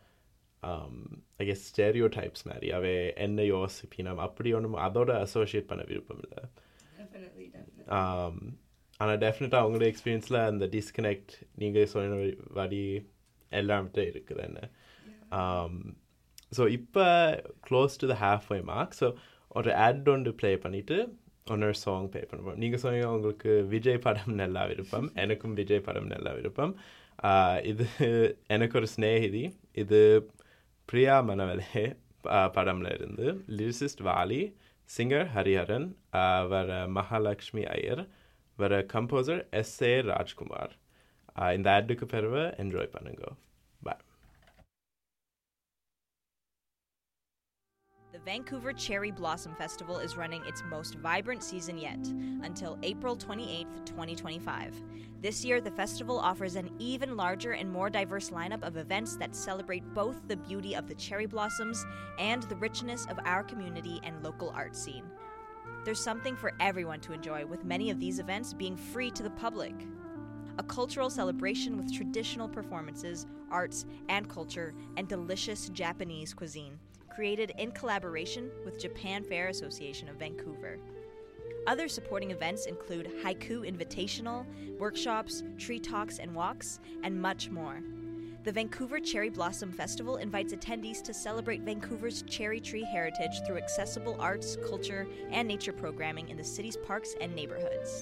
Speaker 1: ஐ கெஸ் ஸ்டெரியோடைப்ஸ் மாதிரி அவை என்ன யோசிப்பினம் அப்படி ஒன்றும் அதோட அசோசியேட் பண்ண விருப்பம் இல்லை. ஆனால் டெஃபினட்டாக அவங்களோட எக்ஸ்பீரியன்ஸில் அந்த டிஸ்கனெக்ட் நீங்கள் சொன்ன வழி எல்லாமே இருக்குது என்ன. ஸோ இப்போ close to the halfway mark. So ஒரு ஆட் ஒன்று ப்ளே பண்ணிவிட்டு ஒன்னொரு சாங் ப்ளே பண்ணுவோம். நீங்கள் சொன்னீங்க உங்களுக்கு விஜய் படம் நல்லா விருப்பம், எனக்கும் விஜய் படம் நல்லா விருப்பம். இது எனக்கு ஒரு ஸ்நேகிதி, இது பிரியா மனவலே படம்ல இருந்து லிரிசிஸ்ட் வாலி, சிங்கர் ஹரிஹரன், வர மகாலட்சுமி ஐயர், வர கம்போசர் S.A. ராஜ்குமார். இந்த ஆடுக்கு பிறகு என்ஜாய் பண்ணுங்க. பாய்.
Speaker 3: The Vancouver Cherry Blossom Festival is running its most vibrant season yet, until April 28th, 2025. This year, the festival offers an even larger and more diverse lineup of events that celebrate both the beauty of the cherry blossoms and the richness of our community and local art scene. There's something for everyone to enjoy, with many of these events being free to the public. A cultural celebration with traditional performances, arts and culture, and delicious Japanese cuisine, created in collaboration with Japan Fair Association of Vancouver. Other supporting events include haiku invitational, workshops, tree talks and walks, and much more. The Vancouver Cherry Blossom Festival invites attendees to celebrate Vancouver's cherry tree heritage through accessible arts, culture, and nature programming in the city's parks and neighborhoods.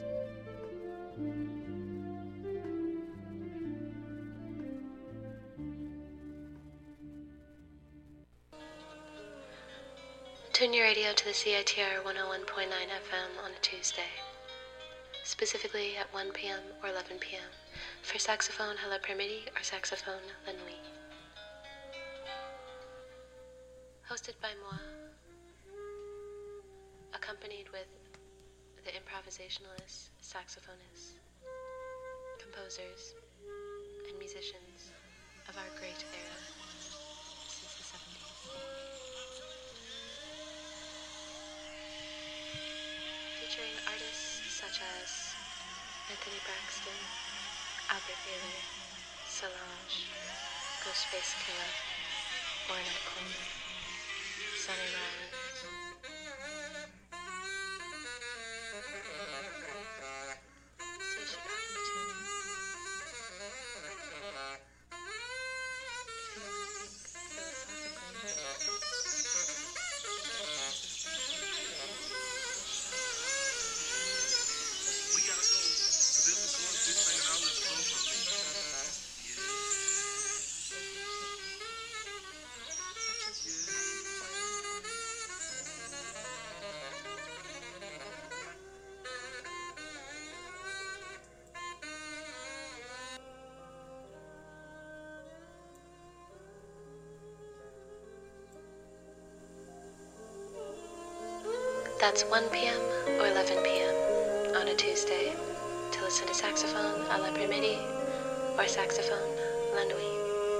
Speaker 6: Tune your radio to the CITR 101.9 FM on a Tuesday, specifically at 1 p.m. or 11 p.m. for saxophone Hala Permiti or saxophone La Nuit. Hosted by moi, accompanied with the improvisationalists, saxophonists, composers, and musicians of our great era since the 70s. Featuring artists such as Anthony Braxton, Albert Bailey, Solange, Ghostface Killah, Ornette Coleman, Sonny Rollins. So you should probably tune in. If you want to think philosophically. That's 1 p.m. or 11 p.m. on a Tuesday to listen to saxophone à la Permiti or saxophone La Nuit.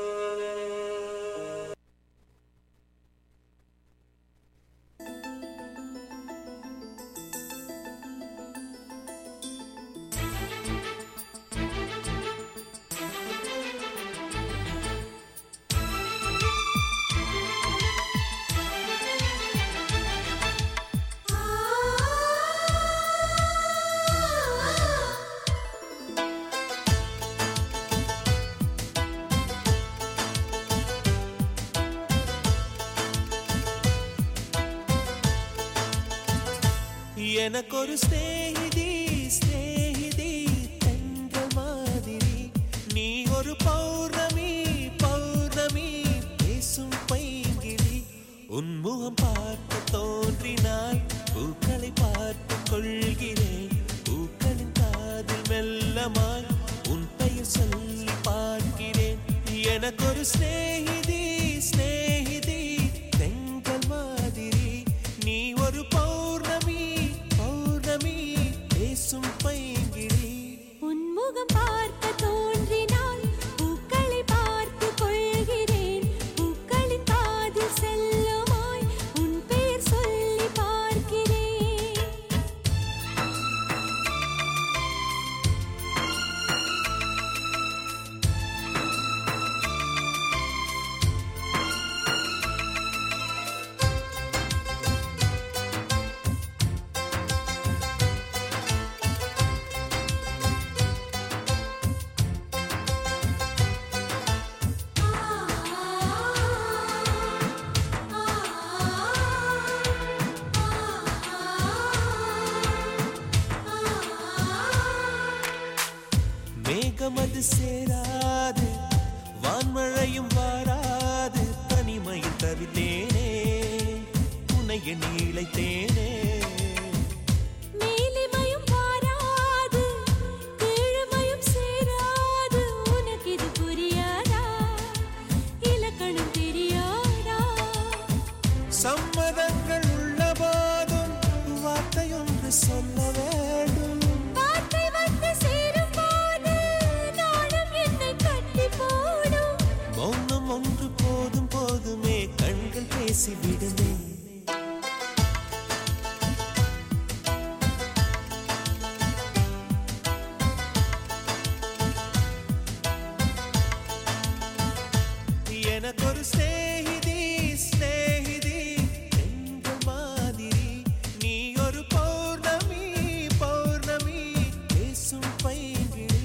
Speaker 2: எனக்கொரு ஸ்நேகிதி ஸ்நேகிதி தென்றல் மாதிரி, நீ ஒரு பௌர்ணமி பௌர்ணமி பேசும் பைங்கிளி, உன்முகம் பார்த்து தோன்றினாய், பூக்களை பார்த்து கொள்கிறேன், பூக்களின் காதில் மெல்லமாய் உன் பெயர் சொல்லி பார்க்கிறேன். எனக்கொரு ஸ்நேகிதி ஸ்நேகிதி தென்றல் மாதிரி, நீ ஒரு பௌர்ணமி பௌர்ணமி பேசும் பைங்கிளி,
Speaker 7: உன்முகம் பார்க்க தோன்றினால் பூக்களை
Speaker 2: ஈரமது சேராது வான்மழையும் வாராது தனிமையில் தவித்தேனே உன்னை எண்ணி இழைத்தேனே
Speaker 7: மேலிமையும் வாராது கீழ்மையும் சேராது உனக்கு இது புரியாதா இலக்கணம் தெரியாதா
Speaker 2: சம்மதங்கள் உள்ள போதும் வார்த்தையொன்று சொல்ல வேண்டும்
Speaker 7: வார்த்தை வந்து சேரும் போது நானும் என்னை கட்டி போடும்
Speaker 2: மௌனம் ஒன்று போதும் போதுமே கண்கள் பேசிவிடுமே எனக்கொரு ஸ்நேகிதி ஸ்நேகிதி எங்கள் மாதிரி நீ ஒரு பௌர்ணமி பௌர்ணமி பேசும் பைங்கிழி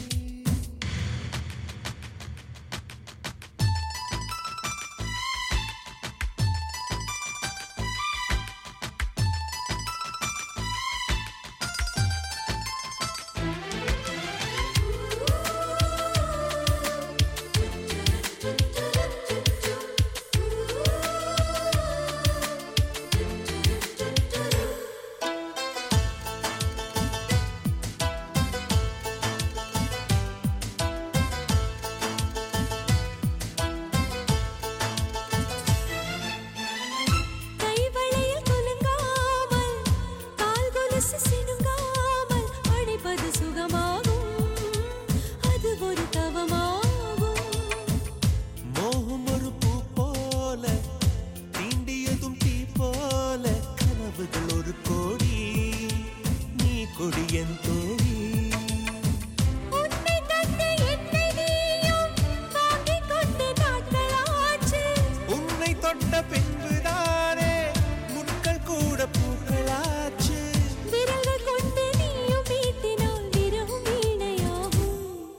Speaker 7: கைவளையில் குலுங்காமல் கால் கொலுசு சினுங்காமல் அணைப்பது சுகமாகும் அது ஒரு தவமாகும்
Speaker 2: மோகம் ஒரு பூ போல தீண்டியதும் தீ போல கனவுகள் ஒரு கோடி நீ கொடி என் தோழி
Speaker 7: உன்னை தந்து என்னை நீயும் வாங்கிக் கொண்டு நாட்களாச்சு
Speaker 2: உன்னை தொட்ட பின்புதானே முட்கள் கூட பூக்களாச்சு
Speaker 7: விரல்கள் கொண்டு நீயும் மீட்டினால் விரவும் வீணையாகும்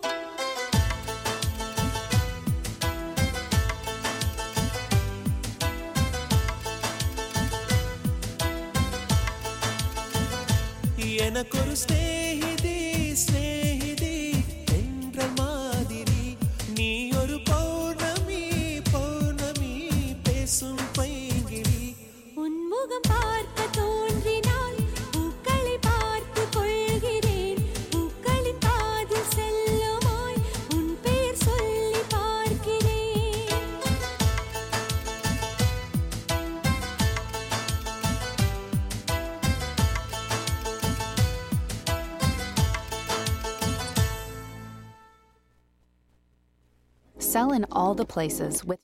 Speaker 2: எனக்கொரு ஸ்நேகிதி ஸ்நேகிதி என்ற மாதிரி நீ ஒரு பௌர்ணமி பௌர்ணமி பேசும் பைங்கிழி
Speaker 7: உன்முகம் பார்க்க தோன்றினால் பூக்களை பார்த்து கொள்கிறேன் பூக்களின் காதில் செல்லுமாய் உன் பெயர் சொல்லி பார்க்கிறேன்
Speaker 8: Sell in all the places with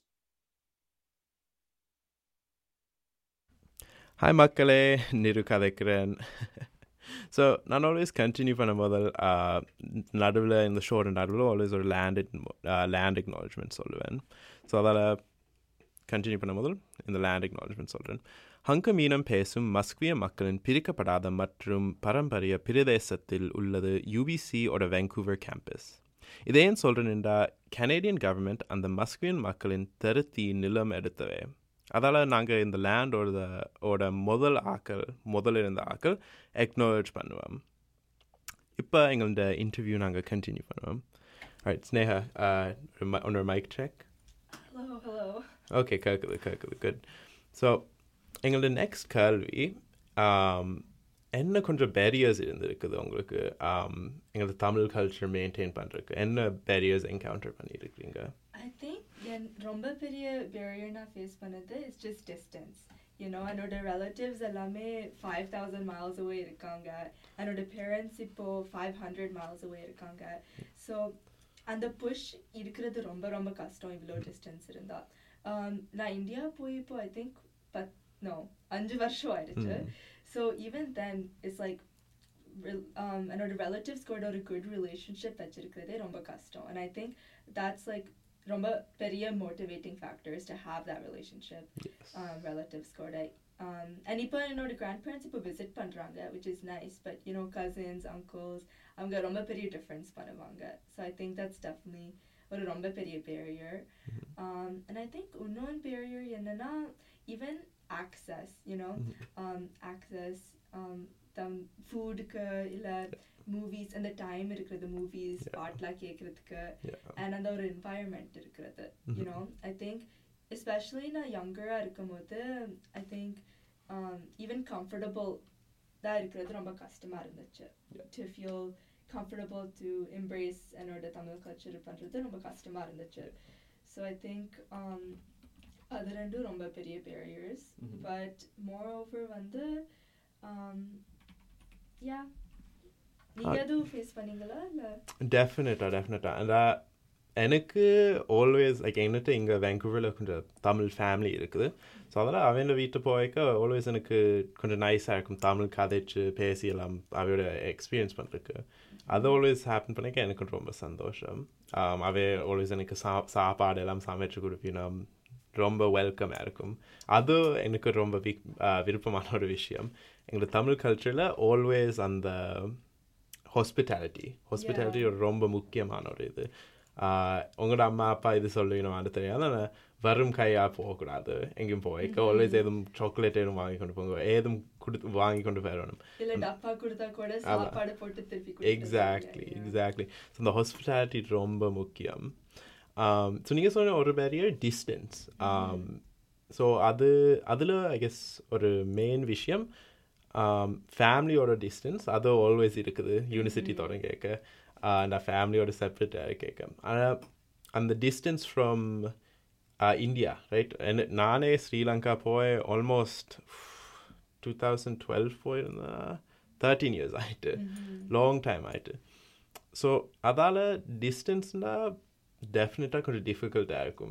Speaker 1: Hi மக்களே நிரு கதைக்கிறேன். ஸோ நான் ஆல்வேஸ் கண்டினியூ பண்ண முதல் நடுவில் இந்த ஷோட நடுவில் ஆல்வேஸ் ஒரு லேண்ட் அக்னாலஜ்மெண்ட் சொல்லுவேன். ஸோ அதால் கண்டினியூ பண்ண முதல் இந்த லேண்ட் அக்னாலஜ்மெண்ட் சொல்கிறேன். ஹங்கமீனம் பேசும் மஸ்குவிய மக்களின் பிரிக்கப்படாத மற்றும் பாரம்பரிய பிரதேசத்தில் உள்ளது யூபிசியோட வெங்கூவர் கேம்பஸ். இதை ஏன் சொல்கிறேன்டா கனேடியன் கவர்மெண்ட் அந்த மஸ்குவியன் மக்களின் திருத்தி நிலம் எடுத்தவே. அதால் நாங்கள் இந்த லேண்டோட முதல்ல இருந்த ஆக்கள் அக்னாலஜ் பண்ணுவோம். இப்போ எங்களோட இன்டர்வியூ நாங்கள் கண்டினியூ பண்ணுவோம். ரைட் ஸ்னேகா, உன்னோட மைக் செக்.
Speaker 5: Hello.
Speaker 1: ஓகே, கேட்குது குட். ஸோ எங்களோட நெக்ஸ்ட் கேள்வி, என்ன கொஞ்சம் பேரியர்ஸ் இருந்திருக்குது உங்களுக்கு எங்களோட தமிழ் கல்ச்சர் மெயின்டைன் பண்ணுறதுக்கு? என்ன பேரியர்ஸ் என்கவுண்டர் பண்ணியிருக்கீங்க?
Speaker 5: I think ரொம்ப பெரிய barrier நான் ஃபேஸ் பண்ணது இட்ஸ் ஜஸ்ட் டிஸ்டன்ஸ். என்னோட ரிலேட்டிவ்ஸ் எல்லாமே 5,000 miles away இருக்காங்க. என்னோட பேரண்ட்ஸ் இப்போ 500 miles away இருக்காங்க. ஸோ அந்த புஷ் இருக்கிறது ரொம்ப ரொம்ப கஷ்டம் இவ்வளோ டிஸ்டன்ஸ் இருந்தால். நான் இந்தியா போய் இப்போ ஐ திங்க் 5 வருஷம் ஆயிடுச்சு. So even then it's like என்னோட ரிலேட்டிவ்ஸ் கூட ஒரு குட் ரிலேஷன்ஷிப் வச்சிருக்கிறதே ரொம்ப கஷ்டம். And I think that's like ரொம்ப பெரிய motivating factors to have that relationship. Relatives கூட. And இப்போ என்னோட grandparents இப்போ visit பண்றாங்க, which is nice, but cousins, uncles, அவங்க ரொம்ப பெரிய difference பண்ணுவாங்க. So I think that's definitely ஒரு ரொம்ப பெரிய barrier. And I think இன்னொரு barrier என்னன்னா even access, you know, access ஃபுட்டுக்கு இல்லை மூவிஸ் அந்த டைம் இருக்கிறது மூவிஸ் பாட்டெலாம் கேட்குறதுக்கு அண்ட் அந்த ஒரு என்வாயர்மெண்ட் இருக்கிறது யூனோ ஐ திங்க் எஸ்பெஷலி நான் யங்கராக இருக்கும் போது ஐ திங்க் ஈவன் கம்ஃபர்டபுள் தான் இருக்கிறது ரொம்ப கஷ்டமாக இருந்துச்சு to feel comfortable to embrace என்னோட தமிழ் கல்ச்சர் பண்ணுறது ரொம்ப கஷ்டமாக இருந்துச்சு ஸோ ஐ திங்க் அது ரெண்டும் ரொம்ப பெரிய பேரியர்ஸ் பட் மோர் ஓவர் வந்து yeah நீங்க அது ஃபேஸ் பண்ணீங்களா இல்ல
Speaker 1: டெஃபினட்டா and எனக்கு ஆல்வேஸ் லைக் என்கிட்ட இங்கே வேங்கூவரில் கொஞ்சம் தமிழ் ஃபேமிலி இருக்குது ஸோ அதெல்லாம் அவன் வீட்டு போய்க்க ஆல்வேஸ் எனக்கு கொஞ்சம் நைஸாக இருக்கும் தமிழ் கதைச்சு பேசி எல்லாம் அவையோட எக்ஸ்பீரியன்ஸ் பண்ணுறதுக்கு அது ஆல்வேஸ் ஹேப்பன் பண்ணிக்க எனக்கு ரொம்ப சந்தோஷம் அவை ஆல்வேஸ் எனக்கு சாப்பாடு எல்லாம் சமைச்சு கொடுப்பினா ரொம்ப வெல்கமாக இருக்கும் அது எனக்கு ரொம்ப விருப்பமான ஒரு விஷயம் எங்களோட தமிழ் கல்ச்சரில் ஆல்வேஸ் அந்த ஹாஸ்பிட்டாலிட்டி ஒரு ரொம்ப முக்கியமான ஒரு இது உங்களோட அம்மா அப்பா இது சொல்லணும் அது தெரியாது ஆனால் வரும் கையாக போகக்கூடாது எங்கேயும் போய்க்க ஆல்வேஸ் ஏதும் சாக்லேட் எதுவும் வாங்கி கொண்டு போங்க ஏதும் வாங்கி கொண்டு வரணும் எக்ஸாக்ட்லி ஸோ இந்த ஹாஸ்பிட்டாலிட்டி ரொம்ப முக்கியம் ஸோ நீங்கள் சொன்ன ஒரு பெரிய டிஸ்டன்ஸ் ஸோ அதில் ஐ கெஸ் ஒரு மெயின் விஷயம் ஃபேமிலியோட டிஸ்டன்ஸ் அது ஆல்வேஸ் இருக்குது யூனிவர்சிட்டி தொடங்க கேட்க அந்த ஃபேமிலியோட செப்பரேட்டாக கேட்க ஆனால் அந்த டிஸ்டன்ஸ் ஃப்ரம் இந்தியா ரைட் நானே ஸ்ரீலங்கா போய் ஆல்மோஸ்ட் 2012 போயிருந்தேன் 13 years ஆகிட்டு லாங் டைம் ஆகிட்டு ஸோ அதால் டிஸ்டன்ஸ்னால் டெஃபினட்டாக கொஞ்சம் டிஃபிகல்ட்டாக இருக்கும்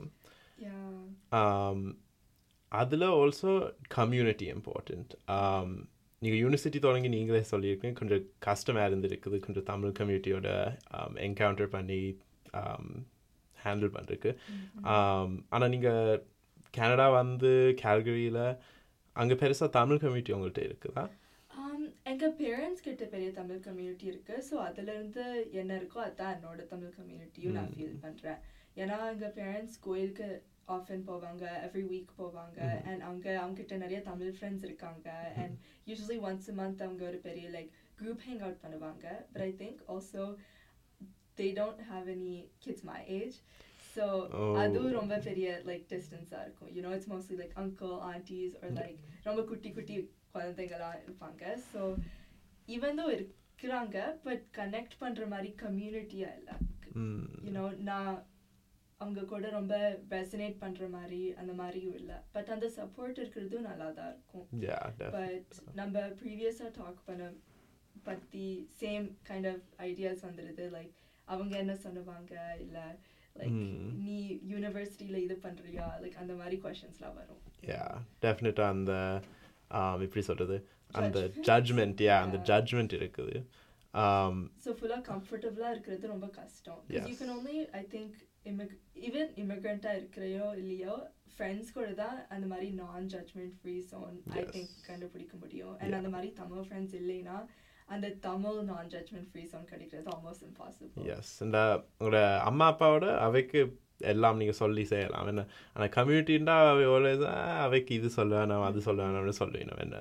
Speaker 1: அதில் ஆல்சோ கம்யூனிட்டி இம்பார்ட்டண்ட் நீங்கள் யூனிவர்சிட்டி தொடங்கி நீங்களே சொல்லியிருக்கீங்க கொஞ்சம் கஷ்டமாக இருந்திருக்குது கொஞ்சம் தமிழ் கம்யூனிட்டியோட என்கவுண்டர் பண்ணி ஹேண்டில் பண்ணுறதுக்கு ஆனால் நீங்கள் கனடா வந்து கேல்கரியில் அங்கே பெருசாக தமிழ் கம்யூனிட்டி உங்கள்கிட்ட இருக்குதா
Speaker 5: எங்கள் பேரண்ட்ஸ் கிட்ட பெரிய தமிழ் கம்யூனிட்டி இருக்குது ஸோ அதுலேருந்து என்ன இருக்கோ அதுதான் என்னோட தமிழ் கம்யூனிட்டியும் நான் ஃபீல் பண்ணுறேன் ஏன்னா எங்கள் பேரண்ட்ஸ் கோயிலுக்கு ஆஃபன் போவாங்க எவ்ரி வீக் போவாங்க அண்ட் அவங்ககிட்ட நிறைய தமிழ் ஃப்ரெண்ட்ஸ் இருக்காங்க and usually once a month அவங்க ஒரு பெரிய லைக் குரூப் ஹேங் அவுட் பண்ணுவாங்க but I think also they don't have any kids my age so அதுவும் ரொம்ப பெரிய லைக் டிஸ்டன்ஸாக இருக்கும் you know it's mostly like uncle aunties or like ரொம்ப குட்டி குழந்தைங்களா இருப்பாங்க ஸோ ஈவன் தோ இருக்கிறாங்க பட் கனெக்ட் பண்ணுற மாதிரி கம்யூனிட்டியாக இல்லை யூனோ நான் அவங்க கூட ரொம்ப ரெசனேட் பண்ணுற மாதிரி அந்த மாதிரியும் இல்லை பட் அந்த சப்போர்ட் இருக்கிறதும் நல்லா தான் இருக்கும் பட் நம்ம ப்ரீவியஸாக டாக் பண்ண பற்றி சேம் கைண்ட் ஆஃப் ஐடியாஸ் வந்துடுது லைக் அவங்க என்ன சொல்லுவாங்க இல்லை லைக் நீ யூனிவர்சிட்டியில் இது பண்ணுறியா லைக் அந்த மாதிரி கொஷின்ஸ்லாம் வரும்
Speaker 1: டெஃபினட்டாக அந்த எப்படி சொல்கிறது அந்த ஜட்ஜ்மெண்ட் அந்த ஜட்ஜ்மெண்ட் இருக்குது
Speaker 5: ஸோ ஃபுல்லாக கம்ஃபர்டபுளாக இருக்கிறது ரொம்ப கஷ்டம் you can only I think even இமிக்ரெண்ட்டாக இருக்கிறையோ இல்லையோ ஃப்ரெண்ட்ஸ் கூட தான் அந்த மாதிரி நான் judgement free zone I think கண்டுபிடிக்க முடியும் அண்ட் அந்த மாதிரி தமிழ் ஃப்ரெண்ட்ஸ் இல்லைன்னா அந்த தமிழ் நான் ஜட்ஜ்மெண்ட் ஃப்ரீ சோன் கிடைக்கிறது ஆல்மோஸ்ட் இம்பாசிபிள்
Speaker 1: எஸ் இந்த உங்களோட அம்மா அப்பாவோட அவைக்கு எல்லாம் நீங்கள் சொல்லி செய்யலாம் என்ன ஆனால் கம்யூனிட்டின்னா அவைக்கு இது சொல்லுவேன் நான் அது சொல்லுவேன் சொல்லுவேன் என்ன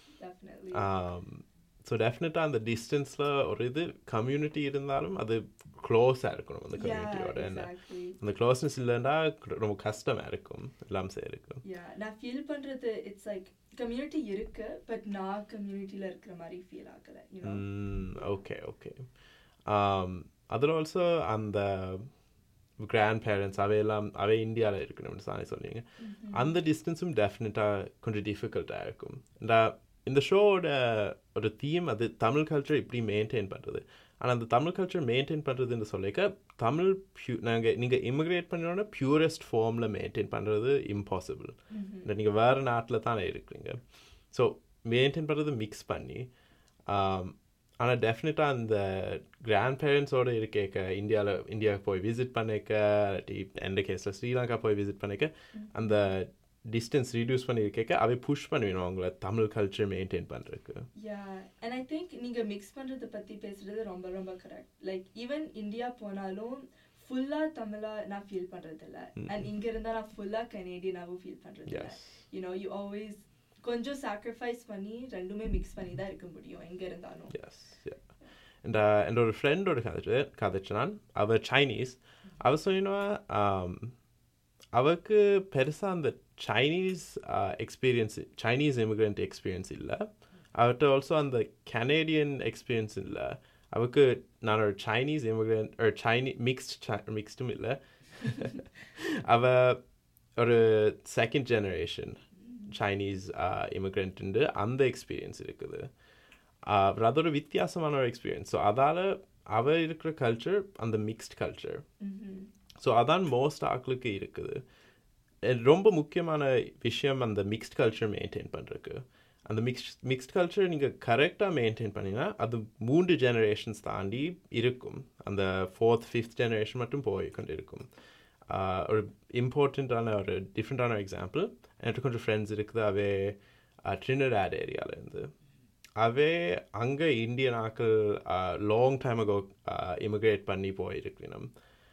Speaker 1: ஸோ டெஃபினட்டாக அந்த டிஸ்டன்ஸில் ஒரு இது கம்யூனிட்டி இருந்தாலும் அது க்ளோஸாக இருக்கணும் அந்த கம்யூனிட்டியோட என்ன அந்த க்ளோஸ்னஸ் இல்லைன்னா ரொம்ப கஷ்டமாக இருக்கும் எல்லாம் செய்யறதுக்கு
Speaker 5: நான் ஃபீல் பண்ணுறது இட்ஸ் லைக் கம்யூனிட்டி இருக்கு பட் நான் கம்யூனிட்டியில் இருக்கிற மாதிரி ஃபீல் ஆகலை
Speaker 1: ஓகே அதில் ஆல்சோ அந்த கிராண்ட் பேரண்ட்ஸ் அவை இந்தியாவில் இருக்கணும்னு சாணி சொன்னீங்க அந்த டிஸ்டன்ஸும் டெஃபினட்டாக கொஞ்சம் டிஃபிகல்ட்டாக இருக்கும் இந்த ஷோவோட ஒரு தீம் அது தமிழ் கல்ச்சர் இப்படி மெயின்டைன் பண்ணுறது ஆனால் அந்த தமிழ் கல்ச்சர் மெயின்டைன் பண்ணுறதுன்னு சொல்லிக்க தமிழ் நீங்கள் இமிக்ரேட் பண்ணோன்னா பியூரஸ்ட் ஃபார்மில் மெயின்டைன் பண்ணுறது இம்பாசிபிள் நீங்கள் வேறு நாட்டில் தானே இருக்கிறீங்க ஸோ மெயின்டைன் பண்ணுறது மிக்ஸ் பண்ணி ஆனால் டெஃபினட்டாக அந்த கிராண்ட் பேரண்ட்ஸோடு இருக்கேக்க இந்தியாவுக்கு போய் விசிட் பண்ணிக்க இல்லாட்டி எந்த கேஸில் ஸ்ரீலங்கா போய் விசிட் பண்ணிக்க அந்த டிஸ்டன்ஸ் ரிடியூஸ் பண்ணியிருக்க அவை புஷ் பண்ணுவேணும் அவங்கள தமிழ் கல்ச்சர் மெயின்டைன் பண்ணுறதுக்கு
Speaker 5: அண்ட் ஐ திங்க் நீங்கள் மிக்ஸ் பண்ணுறதை பற்றி பேசுகிறது ரொம்ப ரொம்ப கரெக்ட் லைக் ஈவன் இந்தியா போனாலும் ஃபுல்லாக தமிழாக நான் ஃபீல் பண்ணுறதில்ல அண்ட் இங்கே இருந்தால் நான் ஃபுல்லாக கனேடியனாகவும் ஃபீல் பண்ணுறதில்ல யூனோ யூ ஆல்வேஸ் கொஞ்சம் சாக்ரிஃபைஸ் பண்ணி ரெண்டுமே மிக்ஸ் பண்ணி தான் இருக்க முடியும் எங்கே இருந்தாலும்
Speaker 1: என்னோட ஃப்ரெண்டோட கதைச்சான் அவ சைனீஸ் அவ சொன்னா அவருக்கு பெருசாக அந்த சைனீஸ் இமிக்ரெண்ட் எக்ஸ்பீரியன்ஸ் இல்லை அவர்கிட்ட ஆல்சோ அந்த கனேடியன் எக்ஸ்பீரியன்ஸ் இல்லை அவருக்கு நான் ஒரு சைனீஸ் இமிக்ரெண்ட் ஒரு மிக்ஸ்டும் இல்லை அவ ஒரு செகண்ட் ஜெனரேஷன் சைனீஸ் இமிக்ரெண்ட்டு அந்த எக்ஸ்பீரியன்ஸ் இருக்குது அது ஒரு வித்தியாசமான ஒரு எக்ஸ்பீரியன்ஸ் ஸோ அதால் அவ இருக்கிற கல்ச்சர் அந்த மிக்ஸ்ட் கல்ச்சர் ஸோ அதான் மோஸ்ட் ஆக்களுக்கு இருக்குது ரொம்ப முக்கியமான விஷயம் அந்த மிக்ஸ்ட் கல்ச்சர் மெயின்டைன் பண்ணுறதுக்கு அந்த மிக்ஸ்ட் கல்ச்சர் நீங்கள் கரெக்டாக மெயின்டைன் பண்ணிங்கன்னா அது 3 ஜெனரேஷன்ஸ் தாண்டி இருக்கும் அந்த 4th 5th ஜெனரேஷன் மட்டும் போய்கொண்டு இருக்கும் ஒரு இம்பார்ட்டண்ட்டான ஒரு டிஃப்ரெண்ட்டான எக்ஸாம்பிள் எனக்கு கொஞ்சம் ஃப்ரெண்ட்ஸ் இருக்குது அவே ட்ரினிடாட் ஏரியாவிலேருந்து அவே அங்கே இந்தியன் ஆக்கள் லாங் டைம் அகோ இமிக்ரேட் பண்ணி போயிருக்கணும்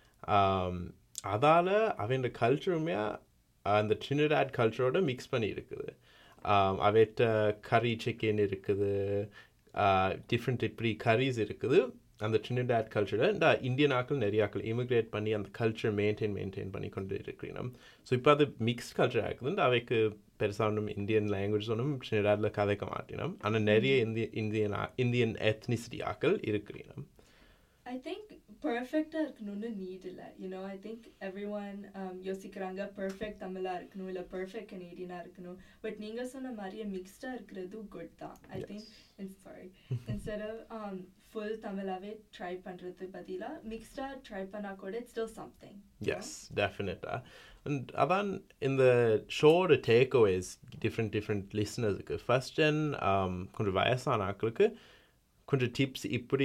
Speaker 1: அதால் அவன் கல்ச்சருமே அந்த ட்ரினிடாட் கல்ச்சரோட மிக்ஸ் பண்ணி இருக்குது அவட்ட கறி சிக்கன் இருக்குது டிஃப்ரெண்ட் இப்படி கரீஸ் இருக்குது அந்த ட்ரினிடாட் கல்ச்சரை இந்த இந்தியன் ஆக்கள் நிறைய ஆக்கள் இமிக்ரேட் பண்ணி அந்த கல்ச்சர் மெயின்டைன் பண்ணி கொண்டு இருக்கிறோம் ஸோ இப்போ அது மிக்ஸ்ட் கல்ச்சர் ஆகுது அவைக்கு பெருசாக ஒன்றும் இந்தியன் லாங்குவேஜ் ஒன்றும் ட்ரினிடாட்டில் கதைக்க மாட்டினோம் ஆனால் நிறைய இந்தியன் எத்னிசிட்டி ஆக்கள் இருக்கிறோம்
Speaker 5: I think பர்ஃபெக்டாக இருக்கணும்னு நீட் இல்லை you know I think every one யோசிக்கிறாங்க பர்ஃபெக்ட் தமிழாக இருக்கணும் இல்லை பர்ஃபெக்ட் கனேடியனாக இருக்கணும் பட் நீங்கள் சொன்ன மாதிரியே மிக்ஸ்டாக இருக்கிறது குட் தான் I think sorry instead of full தமிழாகவே ட்ரை பண்ணுறது பதிலாக மிக்ஸ்டாக ட்ரை பண்ணால் கூட இட்ஸ் ஸ்டில் சம்திங்
Speaker 1: எஸ் டெஃபினட்டாக அண்ட் அதான் இந்த ஷோட டேக் அவேஸ் டிஃப்ரெண்ட் லிஸ்னர்ஸுக்கு ஃபர்ஸ்ட் ஜென் கொஞ்சம் வயசான ஆக்களுக்கு கொஞ்சம் டிப்ஸ் இப்படி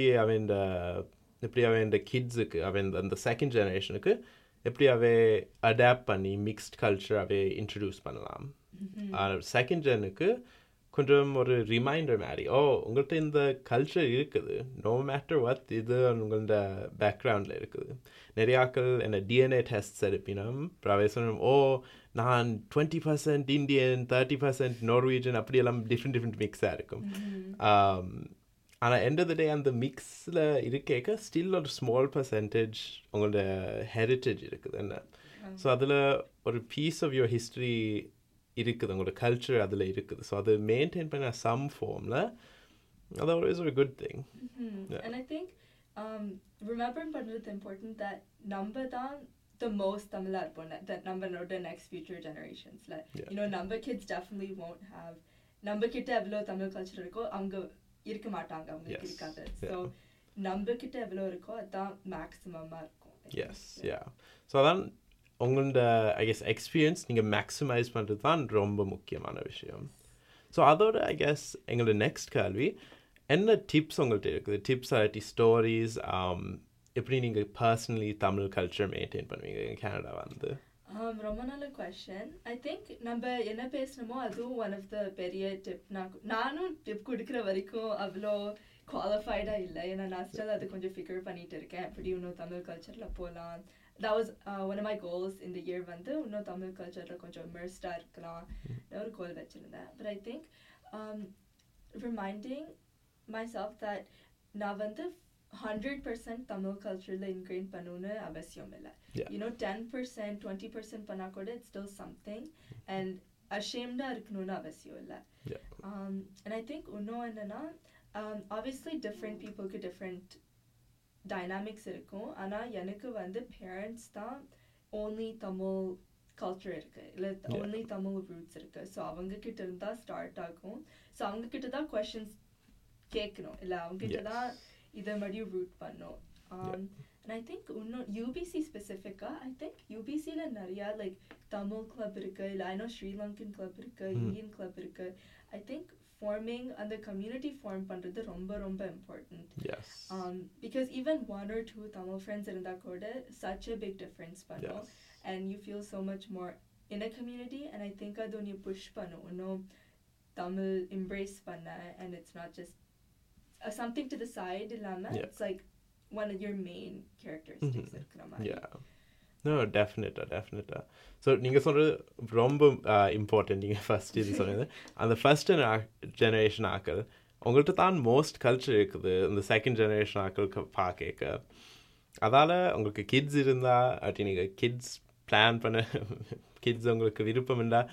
Speaker 1: அவன் கிட்ஸுக்கு அவன் அந்த செகண்ட் ஜெனரேஷனுக்கு எப்படி அவை அடாப்ட் பண்ணி மிக்ஸ்ட் கல்ச்சர் அவை இன்ட்ரடியூஸ் பண்ணலாம் செகண்ட் ஜெனுக்கு கொஞ்சம் ஒரு ரிமைண்டர் மாதிரி உங்கள்கிட்ட இந்த கல்ச்சர் இருக்குது நோ மேட்டர் வாட் இது உங்களோட பேக்ரவுண்டில் இருக்குது நிறைய ஆக்கள் என்ன டிஎன்ஏ டெஸ்ட்ஸ் எடுப்பினோம் அவை சொன்னோம் நான் 20% இந்தியன் 30% நார்வீஜன் அப்படியெல்லாம் டிஃப்ரெண்ட் மிக்ஸாக இருக்கும் ஆனால் எண்ட் ஆஃப் த டே அந்த மிக்ஸில் இருக்கேக்க ஸ்டில் ஒரு ஸ்மால் பர்சன்டேஜ் உங்களோட ஹெரிட்டேஜ் இருக்குது என்ன ஸோ அதில் ஒரு பீஸ் ஆஃப் யுவர் ஹிஸ்ட்ரி இருக்குது உங்களோட கல்ச்சர் அதில் இருக்குது ஸோ அது மெயின்டைன் பண்ண சம் ஃபார்மில் அது ஆல்வேஸ் ஒரு good thing
Speaker 5: and I think remember பண்ணுறது important that நம்ம தான் the most தமிழா இருப்போம் that நம்மளோட next future generations you know நம்ம kids definitely won't have நம்ம கிட்ட எவ்வளோ தமிழ் கல்ச்சர் இருக்கோ அவங்க இருக்க மாட்டாங்க அவங்களுக்கு இருக்காது ஸோ நம்ம கிட்ட எவ்வளோ இருக்கோ அதுதான் மேக்ஸிமமாக இருக்கும்
Speaker 1: ஸோ அதான் உங்களோட ஐ கெஸ் எக்ஸ்பீரியன்ஸ் நீங்கள் மேக்ஸிமைஸ் பண்ணுறது தான் ரொம்ப முக்கியமான விஷயம் ஸோ அதோட ஐ கெஸ் எங்களோட நெக்ஸ்ட் கேள்வி என்ன டிப்ஸ் உங்கள்கிட்ட இருக்குது டிப்ஸ் ஆகிட்டி ஸ்டோரிஸ் எப்படி நீங்கள் பர்சனலி தமிழ் கல்ச்சர் மெயின்டைன் பண்ணுவீங்க கனடா வந்து
Speaker 5: ரொம்ப நல்ல கொஸ்டின் ஐ திங்க் நம்ம என்ன பேசணுமோ அதுவும் ஒன் ஆஃப் த பெரிய டிப் நானும் டிப் கொடுக்குற வரைக்கும் அவ்வளோ குவாலிஃபைடாக இல்லை ஏன்னா நான் ஸ்டில் அது கொஞ்சம் ஃபிகர் பண்ணிட்டு இருக்கேன் எப்படி இன்னும் தமிழ் கல்ச்சரில் போகலாம் that was one of my goals in the year வந்து இன்னும் தமிழ் கல்ச்சரில் கொஞ்சம் இமர்ஸ்டாக இருக்கலாம் ஒரு கோல் வச்சுருந்தேன் but I think reminding myself that நான் வந்து 100% Tamil culture ingrained பண்ணணும்னு அவசியம் இல்லை you know 10% 20% பண்ணா கூட it's still something and ashamed இருக்கணும்னு அவசியம் இல்லை and I think இன்னும் என்னன்னா obviously different people க்கு different dynamics இருக்கும் ஆனா எனக்கு வந்து parents தான் only Tamil culture இருக்கு இல்லை only Tamil roots இருக்கு ஸோ அவங்க கிட்ட இருந்தா ஸ்டார்ட் ஆகும் ஸோ அவங்க கிட்ட தான் questions கேட்கணும் இல்லை அவங்க கிட்ட தான் இதை மாதிரி ரூட் பண்ணோம் and I think இன்னும் UBC ஸ்பெசிஃபிக்காக I think UBCயில் நிறையா லைக் தமிழ் கிளப் இருக்கு இல்லை I know ஸ்ரீலங்கன் கிளப் இருக்கு இந்தியன் கிளப் இருக்கு I think forming அந்த community form பண்ணுறது ரொம்ப ரொம்ப important because even 1 or 2 Tamil friends இருந்தா கூட such a big difference பண்ணும் and you feel so much more in a community and I think அது நீ push பண்ணும் இன்னும் தமிழ் embrace பண்ண and it's not just something to the side இல்லாம it's like one of your main characteristics இருக்கிற மாதிரி.
Speaker 1: Yeah. No, definitely. So நீங்கள் சொல்கிறது ரொம்ப இம்பார்ட்டன்ட். நீங்கள் ஃபர்ஸ்ட் இது சொன்னது அந்த ஃபர்ஸ்ட் ஜெனரேஷன் ஆக்கள் உங்கள்கிட்ட தான் மோஸ்ட் கல்ச்சர் இருக்குது. இந்த செகண்ட் ஜெனரேஷன் ஆக்களுக்கு பார்க்க அதால் உங்களுக்கு கிட்ஸ் இருந்தால் அப்படி நீங்கள் கிட்ஸ் பிளான் பண்ண கிட்ஸ் உங்களுக்கு விருப்பம் இருந்தால்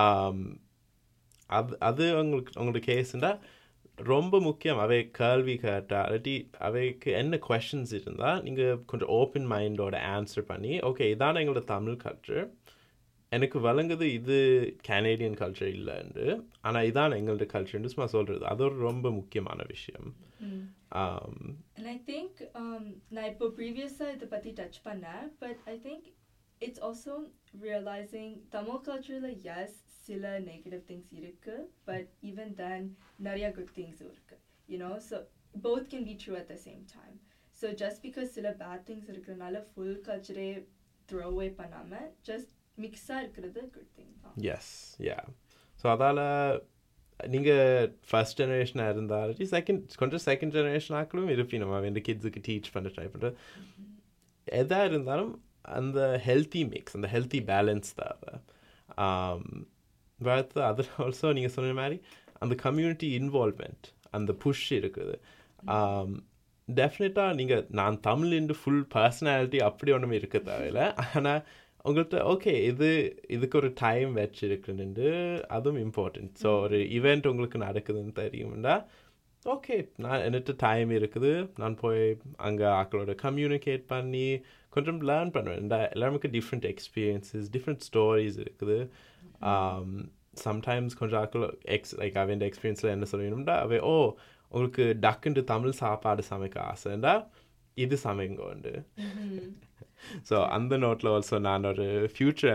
Speaker 1: அது உங்களுக்கு கேஸுண்டா ரொம்ப முக்கியம். அவை கேள்வி கேட்டால் அல்லாட்டி அவைக்கு என்ன கொஷின்ஸ் இருந்தால் நீங்கள் கொஞ்சம் ஓப்பன் மைண்டோட ஆன்சர் பண்ணி ஓகே இதான எங்களோட தமிழ் கல்ச்சர், எனக்கு வழங்குது இது கனேடியன் கல்ச்சர் இல்லைன்னு, ஆனால் இதான் எங்களோட கல்ச்சர்ன்னு சும்மா சொல்கிறது அது ஒரு ரொம்ப முக்கியமான விஷயம்.
Speaker 5: And I think நான் இப்போ ப்ரீவியஸாக இதை பற்றி டச் பண்ணேன். But I think it's also realizing Tamil culture yes sila negative things irukku but even then nariya good things irukku, you know, so both can be true at the same time. So just because sila bad things irukkranaala full culture throw away panama just mix ah irukkiradhu good thing da.
Speaker 1: Yes, yeah. So adala நீங்கள் first ஜெனரேஷனாக இருந்தாலும் second generation ஆக்களும் இருப்பீங்க நம்ம இந்த கிட்ஸுக்கு teach பண்ண try பண்ணுறது. எதாக இருந்தாலும் அந்த ஹெல்த்தி மிக்ஸ், அந்த ஹெல்த்தி பேலன்ஸ் தேவை. பார்த்து அதில் ஆல்சோ நீங்கள் சொன்ன மாதிரி அந்த கம்யூனிட்டி இன்வால்வ்மெண்ட் அந்த புஷ் இருக்குது. டெஃபினட்டாக நீங்கள் நான் தமிழ்ண்டு ஃபுல் பர்சனாலிட்டி அப்படி ஒன்றுமே இருக்க தேவையில்லை. ஆனால் உங்கள்கிட்ட ஓகே இதுக்கு ஒரு டைம் வச்சுருக்குன்னு அதுவும் இம்பார்ட்டன்ட். ஸோ ஒரு ஈவெண்ட் உங்களுக்கு நடக்குதுன்னு தெரியும்னா ஓகே நான் என்கிட்ட டைம் இருக்குது, நான் போய் அங்கே ஆக்களோட கம்யூனிகேட் பண்ணி கொஞ்சம் லேர்ன் பண்ணுவேன். எல்லாருமே டிஃப்ரெண்ட் எக்ஸ்பீரியன்ஸஸ் டிஃப்ரெண்ட் ஸ்டோரிஸ் இருக்குது. சம்டைம்ஸ் கொஞ்சம் ஆக்கள் லைக் அவன் எக்ஸ்பீரியன்ஸில் என்ன சொல்லணும்டா அவை உங்களுக்கு டக்குண்டு தமிழ் சாப்பாடு சமைக்க ஆசைண்டா இது சமைங்கோண்டு. ஸோ அந்த நோட்டில் ஆல்சோ நான் ஒரு ஃப்யூச்சர்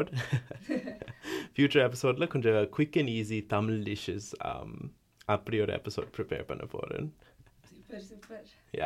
Speaker 1: எபிசோடில் கொஞ்சம் quick and easy Tamil dishes அப்படி ஒரு எபிசோட் ப்ரிப்பேர் பண்ண போகிறேன்.
Speaker 5: சூப்பர்.
Speaker 1: யா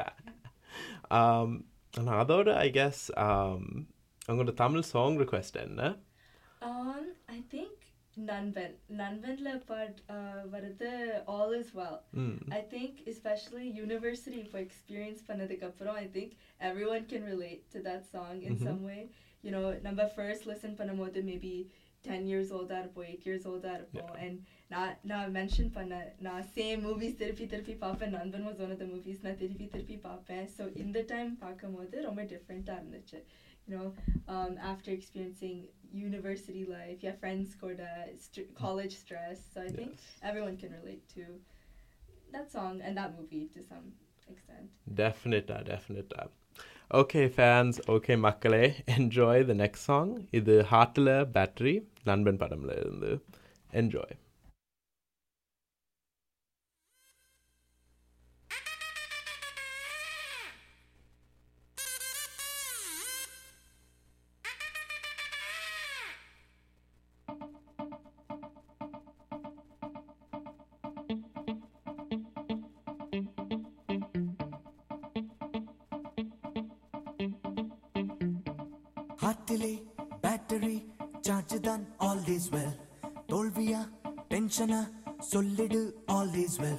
Speaker 1: அதோட ஐ கெஸ் உங்களோட தமிழ் சாங் ரிக்வெஸ்ட் என்ன?
Speaker 5: ஐ திங்க் நண்பன்ல பாட் வருது All Is Well. I think especially university இப்போ experience பண்ணதுக்கு அப்புறம் I think everyone can relate to that song in some way. You know, நம்ம first listen பண்ணும்போது maybe 10 years old இருப்போம், 8 years old இருப்போம். And நான் mention பண்ண நான் சேம் மூவிஸ் திருப்பி பார்ப்பேன். நண்பன் was one of the movies நான் திருப்பி பார்ப்பேன். ஸோ இந்த டைம் பார்க்கும்போது ரொம்ப டிஃப்ரெண்ட்டாக இருந்துச்சு. You know, after experiencing university life, yeah, friends கூட college stress. So I think everyone can relate to that song and that movie to some extent.
Speaker 1: Definitely. Okay fans, okay மக்களே, enjoy the next song. இது ஹார்ட்ல battery நண்பன் படம்ல இருந்து. Enjoy.
Speaker 2: ஹார்ட்டிலே battery charge தான் all is well. தோல்வியா டென்ஷனா சொல்லிடு all is well.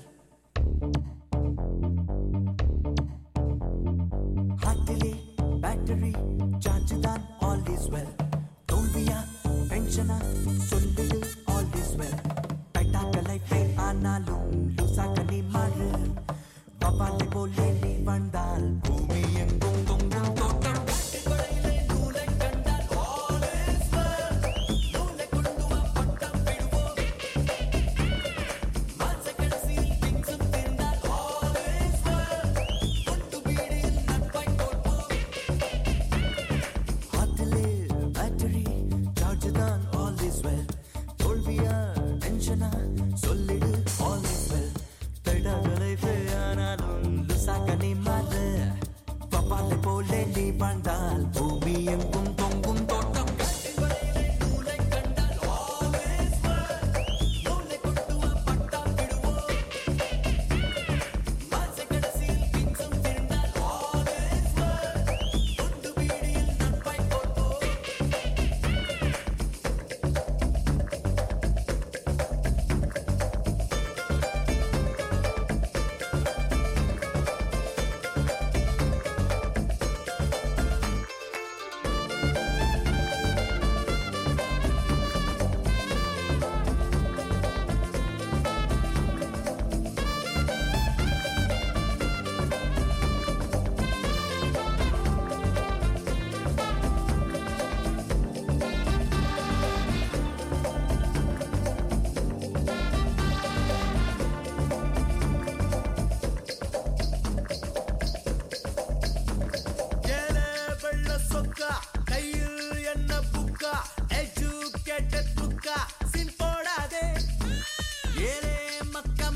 Speaker 2: ஹார்ட்டிலே பேட்டரி சார்ஜ் தான் all is well. தோல்வியா டென்ஷனா சொல்லிடு all is well. டைட்டாக லைஃபே ஆனாலும் லூசாக நீ மாறு. பப்பாளி போலே நீ வந்தால் பூமி எங்கும் தொங்கும் தோட்டம்.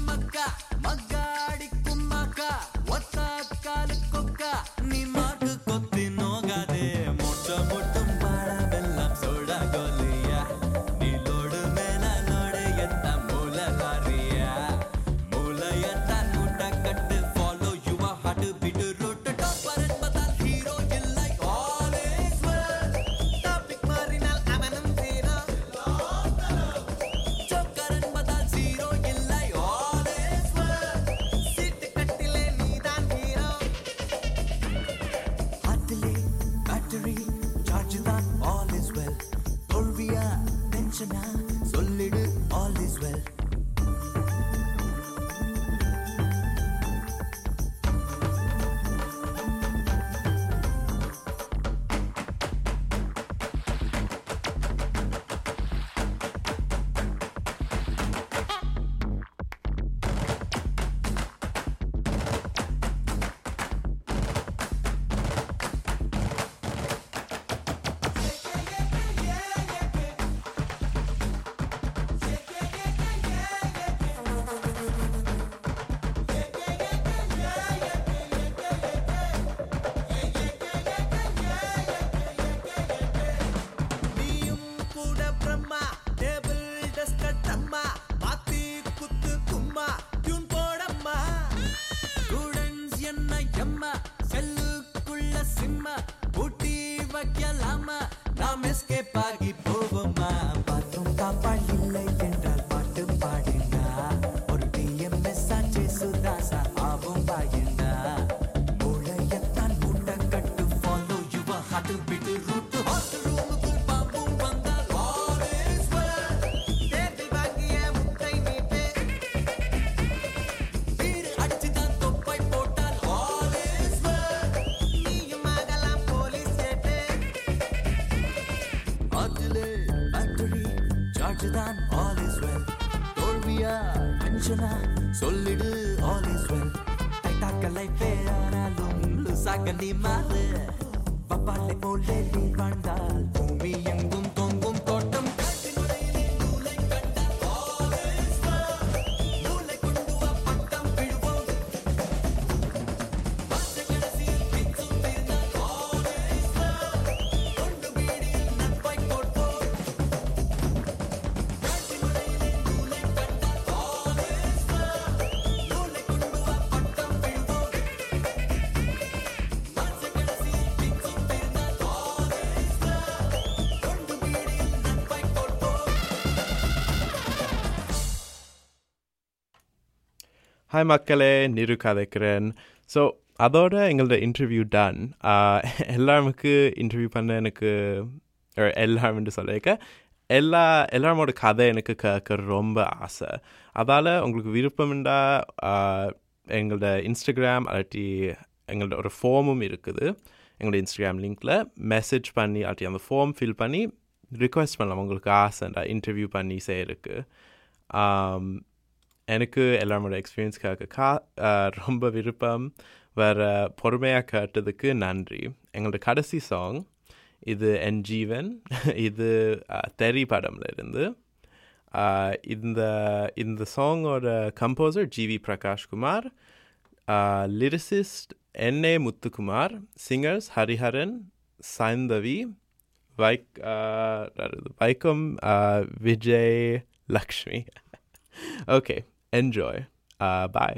Speaker 2: மக்கா மக்காடி கும்மாக்கா ஒத்த காலு கொக்கா நீ மாட்டு கொத்தி நோகாதே மொட்ட மொட்டும் பாடவெல்லாம் சோடா கோலியா நீலோடு மேல நோடு எத்த மூலகாரியா மூலையத்தான் முட்டை கட்டு follow your heart beat route topper என்பதால் ஹீரோ இல்லை ஆல்வேஸ் வெல் டாபிக் மாறினால் அவனும் ஜீரோ ஜோக்கர் என்பதால் ஜீரோ இல்லை ஆல்வேஸ் வெல் சீட்டு கட்டிலே நீதான் ஹீரோ ஹார்ட்டிலே பேட்டரி சார்ஜ் தான் ஆல் இஸ் வெல் தோல்வியா டென்ஷனா சொல்லிடு ஆல் இஸ் வெல் நீயும் கூட பிரம்மா டேபிள் டஸ்ட் கட்டம்மா மாத்தி குத்து கும்மா டியூன் போடம்மா ஸ்டூடெண்ட்ஸ் என்ன எம்மா செல்லுக்குள்ள சிம்மா ஊட்டி வைக்கலாமா நாம் எஸ்கேப் ஆகி போவோமா பாத்ரூம் காப்பாள் இல்லை என்றால் பாட்டு பாடினா ஒரு டிஎம்எஸ் ஆச்சு சுதாசா ஆவும் பாயினா மூளையத்தான் மூட்டை கட்டு follow your heart beat route hostel ரூமுக்குள் பாம்பும் வந்தால் always well தேடி வாங்கிய முட்டை நீட்டு வீடு அடிச்சுதான் தொப்பை போட்டால் always well நீயும் ஆகலாம் போலீஸ் சேட்டு ஹார்ட்டிலே பேட்டரி சார்ஜ் தான் ஆல் இஸ் வெல் தோல்வியா டென்ஷனா சொல்லிடு ஆல் இஸ் வெல் டைட்டாக்க லைஃபே ஆனாலும் லூசாக்க நீ மாறு பப்பாலை போலே நீ வாழ்ந்தால் பூமி எங்கும் தொங்கும் தோட்டம் காட்டு முறையிலே நூலை கண்டால் always well நூலை கொண்டு வா பட்டம் விழுவோம் வருஷ கடைசியில் பிச்சும் தீர்ந்தால் always well கொண்டு வீடியில் நட்பை கொடுப்போம் காட்டு முறையிலே நூலை கண்டால் always well நூலை கொண்டு வா பட்டம் விழுவோம் வருஷ கடைசியில் பிச்சும் தீர்ந்தால் always well கொண்டு வீடியில் நட்பை கொடுப்போம்
Speaker 1: ஹாய் மக்களே, நிரு கதைக்கிறேன். ஸோ அதோட எங்களோட இன்டர்வியூ டன். எல்லாருமுக்கு இன்டர்வியூ பண்ண எனக்கு எல்லாருமென்று சொல்லியிருக்க எல்லாரோட கதை எனக்கு கேட்க ரொம்ப ஆசை. அதால் உங்களுக்கு விருப்பம்ண்டா எங்களோட இன்ஸ்டாகிராம் அல்லாட்டி எங்களோட ஒரு ஃபார்மும் இருக்குது. எங்களோட இன்ஸ்டாகிராம் லிங்க்கில் மெசேஜ் பண்ணி அல்லாட்டி அந்த ஃபார்ம் ஃபில் பண்ணி ரிக்வெஸ்ட் பண்ணலாம் உங்களுக்கு ஆசைண்டா இன்டர்வியூ பண்ணி செய்யறதுக்கு. எனக்கு எல்லாரோட எக்ஸ்பீரியன்ஸ் கேட்க ரொம்ப விருப்பம். வேறு பொறுமையாக கேட்டதுக்கு நன்றி. எங்களோட கடைசி சாங் இது என் ஜீவன். இது தெரி படம்ல இருந்து. இந்த சாங்கோட composer GV Prakash Kumar, lyricist Na Muthukumar, singers Hariharan, Saindhavi, Vaikom, Vijay, Lakshmi. Okay, enjoy. Bye.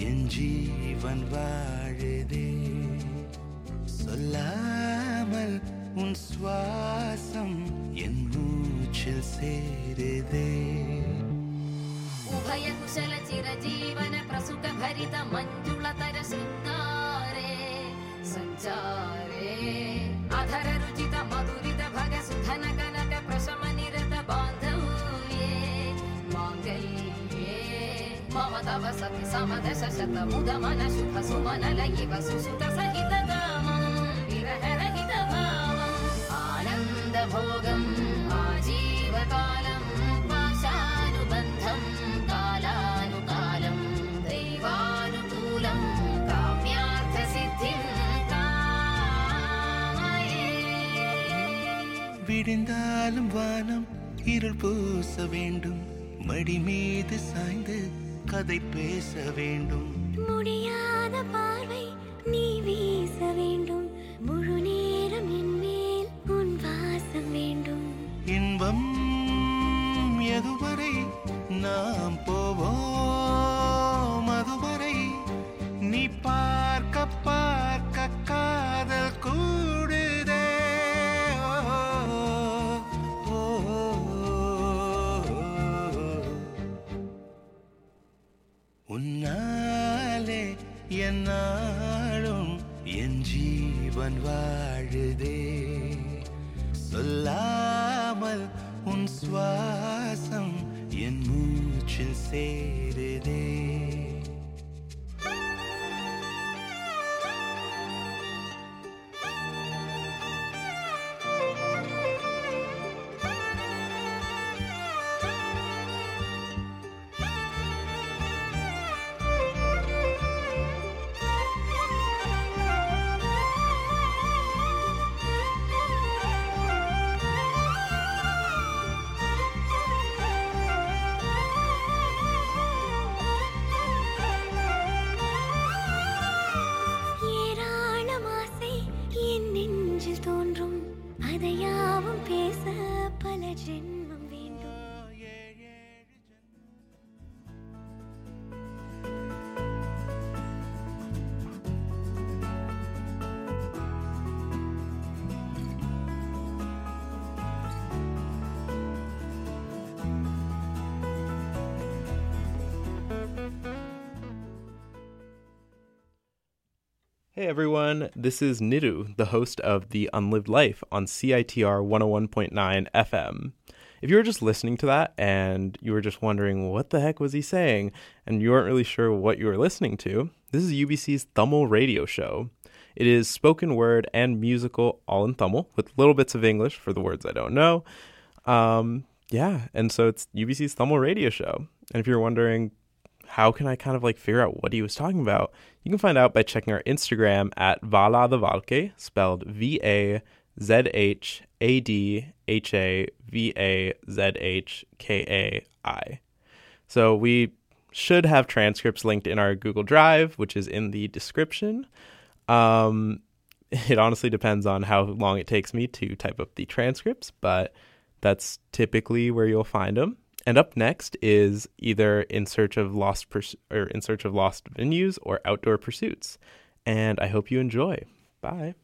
Speaker 9: என் ஜீவன் வாழுதே சொல்லாமல் உன் சுவாசம் என் மூச்சில் சேருதே
Speaker 10: उभय कुशल चिरजीवन प्रसुख भरित मंजुलतर शृंगारे संचारे अधर रुचित मधुरित भग सुधन कनक प्रशम निरत बांधव्ये मांगल्ये मम तव सति समदश शत मुद मन शुभ सुमन लयिव सुसुत सहित गामं विरह रहित भावं आनंद भोगं आजीवकालं पाशानुबन्धं कालानुकालं दैवानुकूलं काम्यार्थसिद्धिं कामये
Speaker 9: விடிந்தாலும் வானம் இருள் பூச வேண்டும் மடி மீது சாய்ந்து கதை பேச வேண்டும்
Speaker 7: முடியாத பார்வை நீ வீச வேண்டும் முழு நேரம் என் மேல் உன் வாசம் வேண்டும்
Speaker 9: இன்பம் எதுவரை நாம் போவோம் அதுவரை நீ பார்க்க பார்க்க காதல் கூடுதே ஓ, ஓ, உன்னாலே என்னாலும் என் ஜீவன் வாழுதே சொல்லாமல் உன் சுவாசம் என் மூச்சில் சேருதே
Speaker 7: ஏராளம் ஆசை என் நெஞ்சில் தோன்றும் அதையாவும் பேச பல ஜென்மம் வேண்டும்
Speaker 1: Hey everyone, this is Niru, the host of The Unlived Life on CITR 101.9 FM. If you were just listening to that and you were just wondering what the heck was he saying and you weren't really sure what you were listening to, this is UBC's Tamil radio show. It is spoken word and musical all in Tamil with little bits of English for the words I don't know. And so it's UBC's Tamil radio show. And if you're wondering, how can I kind of like figure out what he was talking about? You can find out by checking our Instagram at Valadavalke, spelled VAZHADHAVAZHKAI. So we should have transcripts linked in our Google Drive, which is in the description. It honestly depends on how long it takes me to type up the transcripts, but that's typically where you'll find them. And up next is either In Search of Lost Venues or Outdoor Pursuits. And I hope you enjoy. Bye.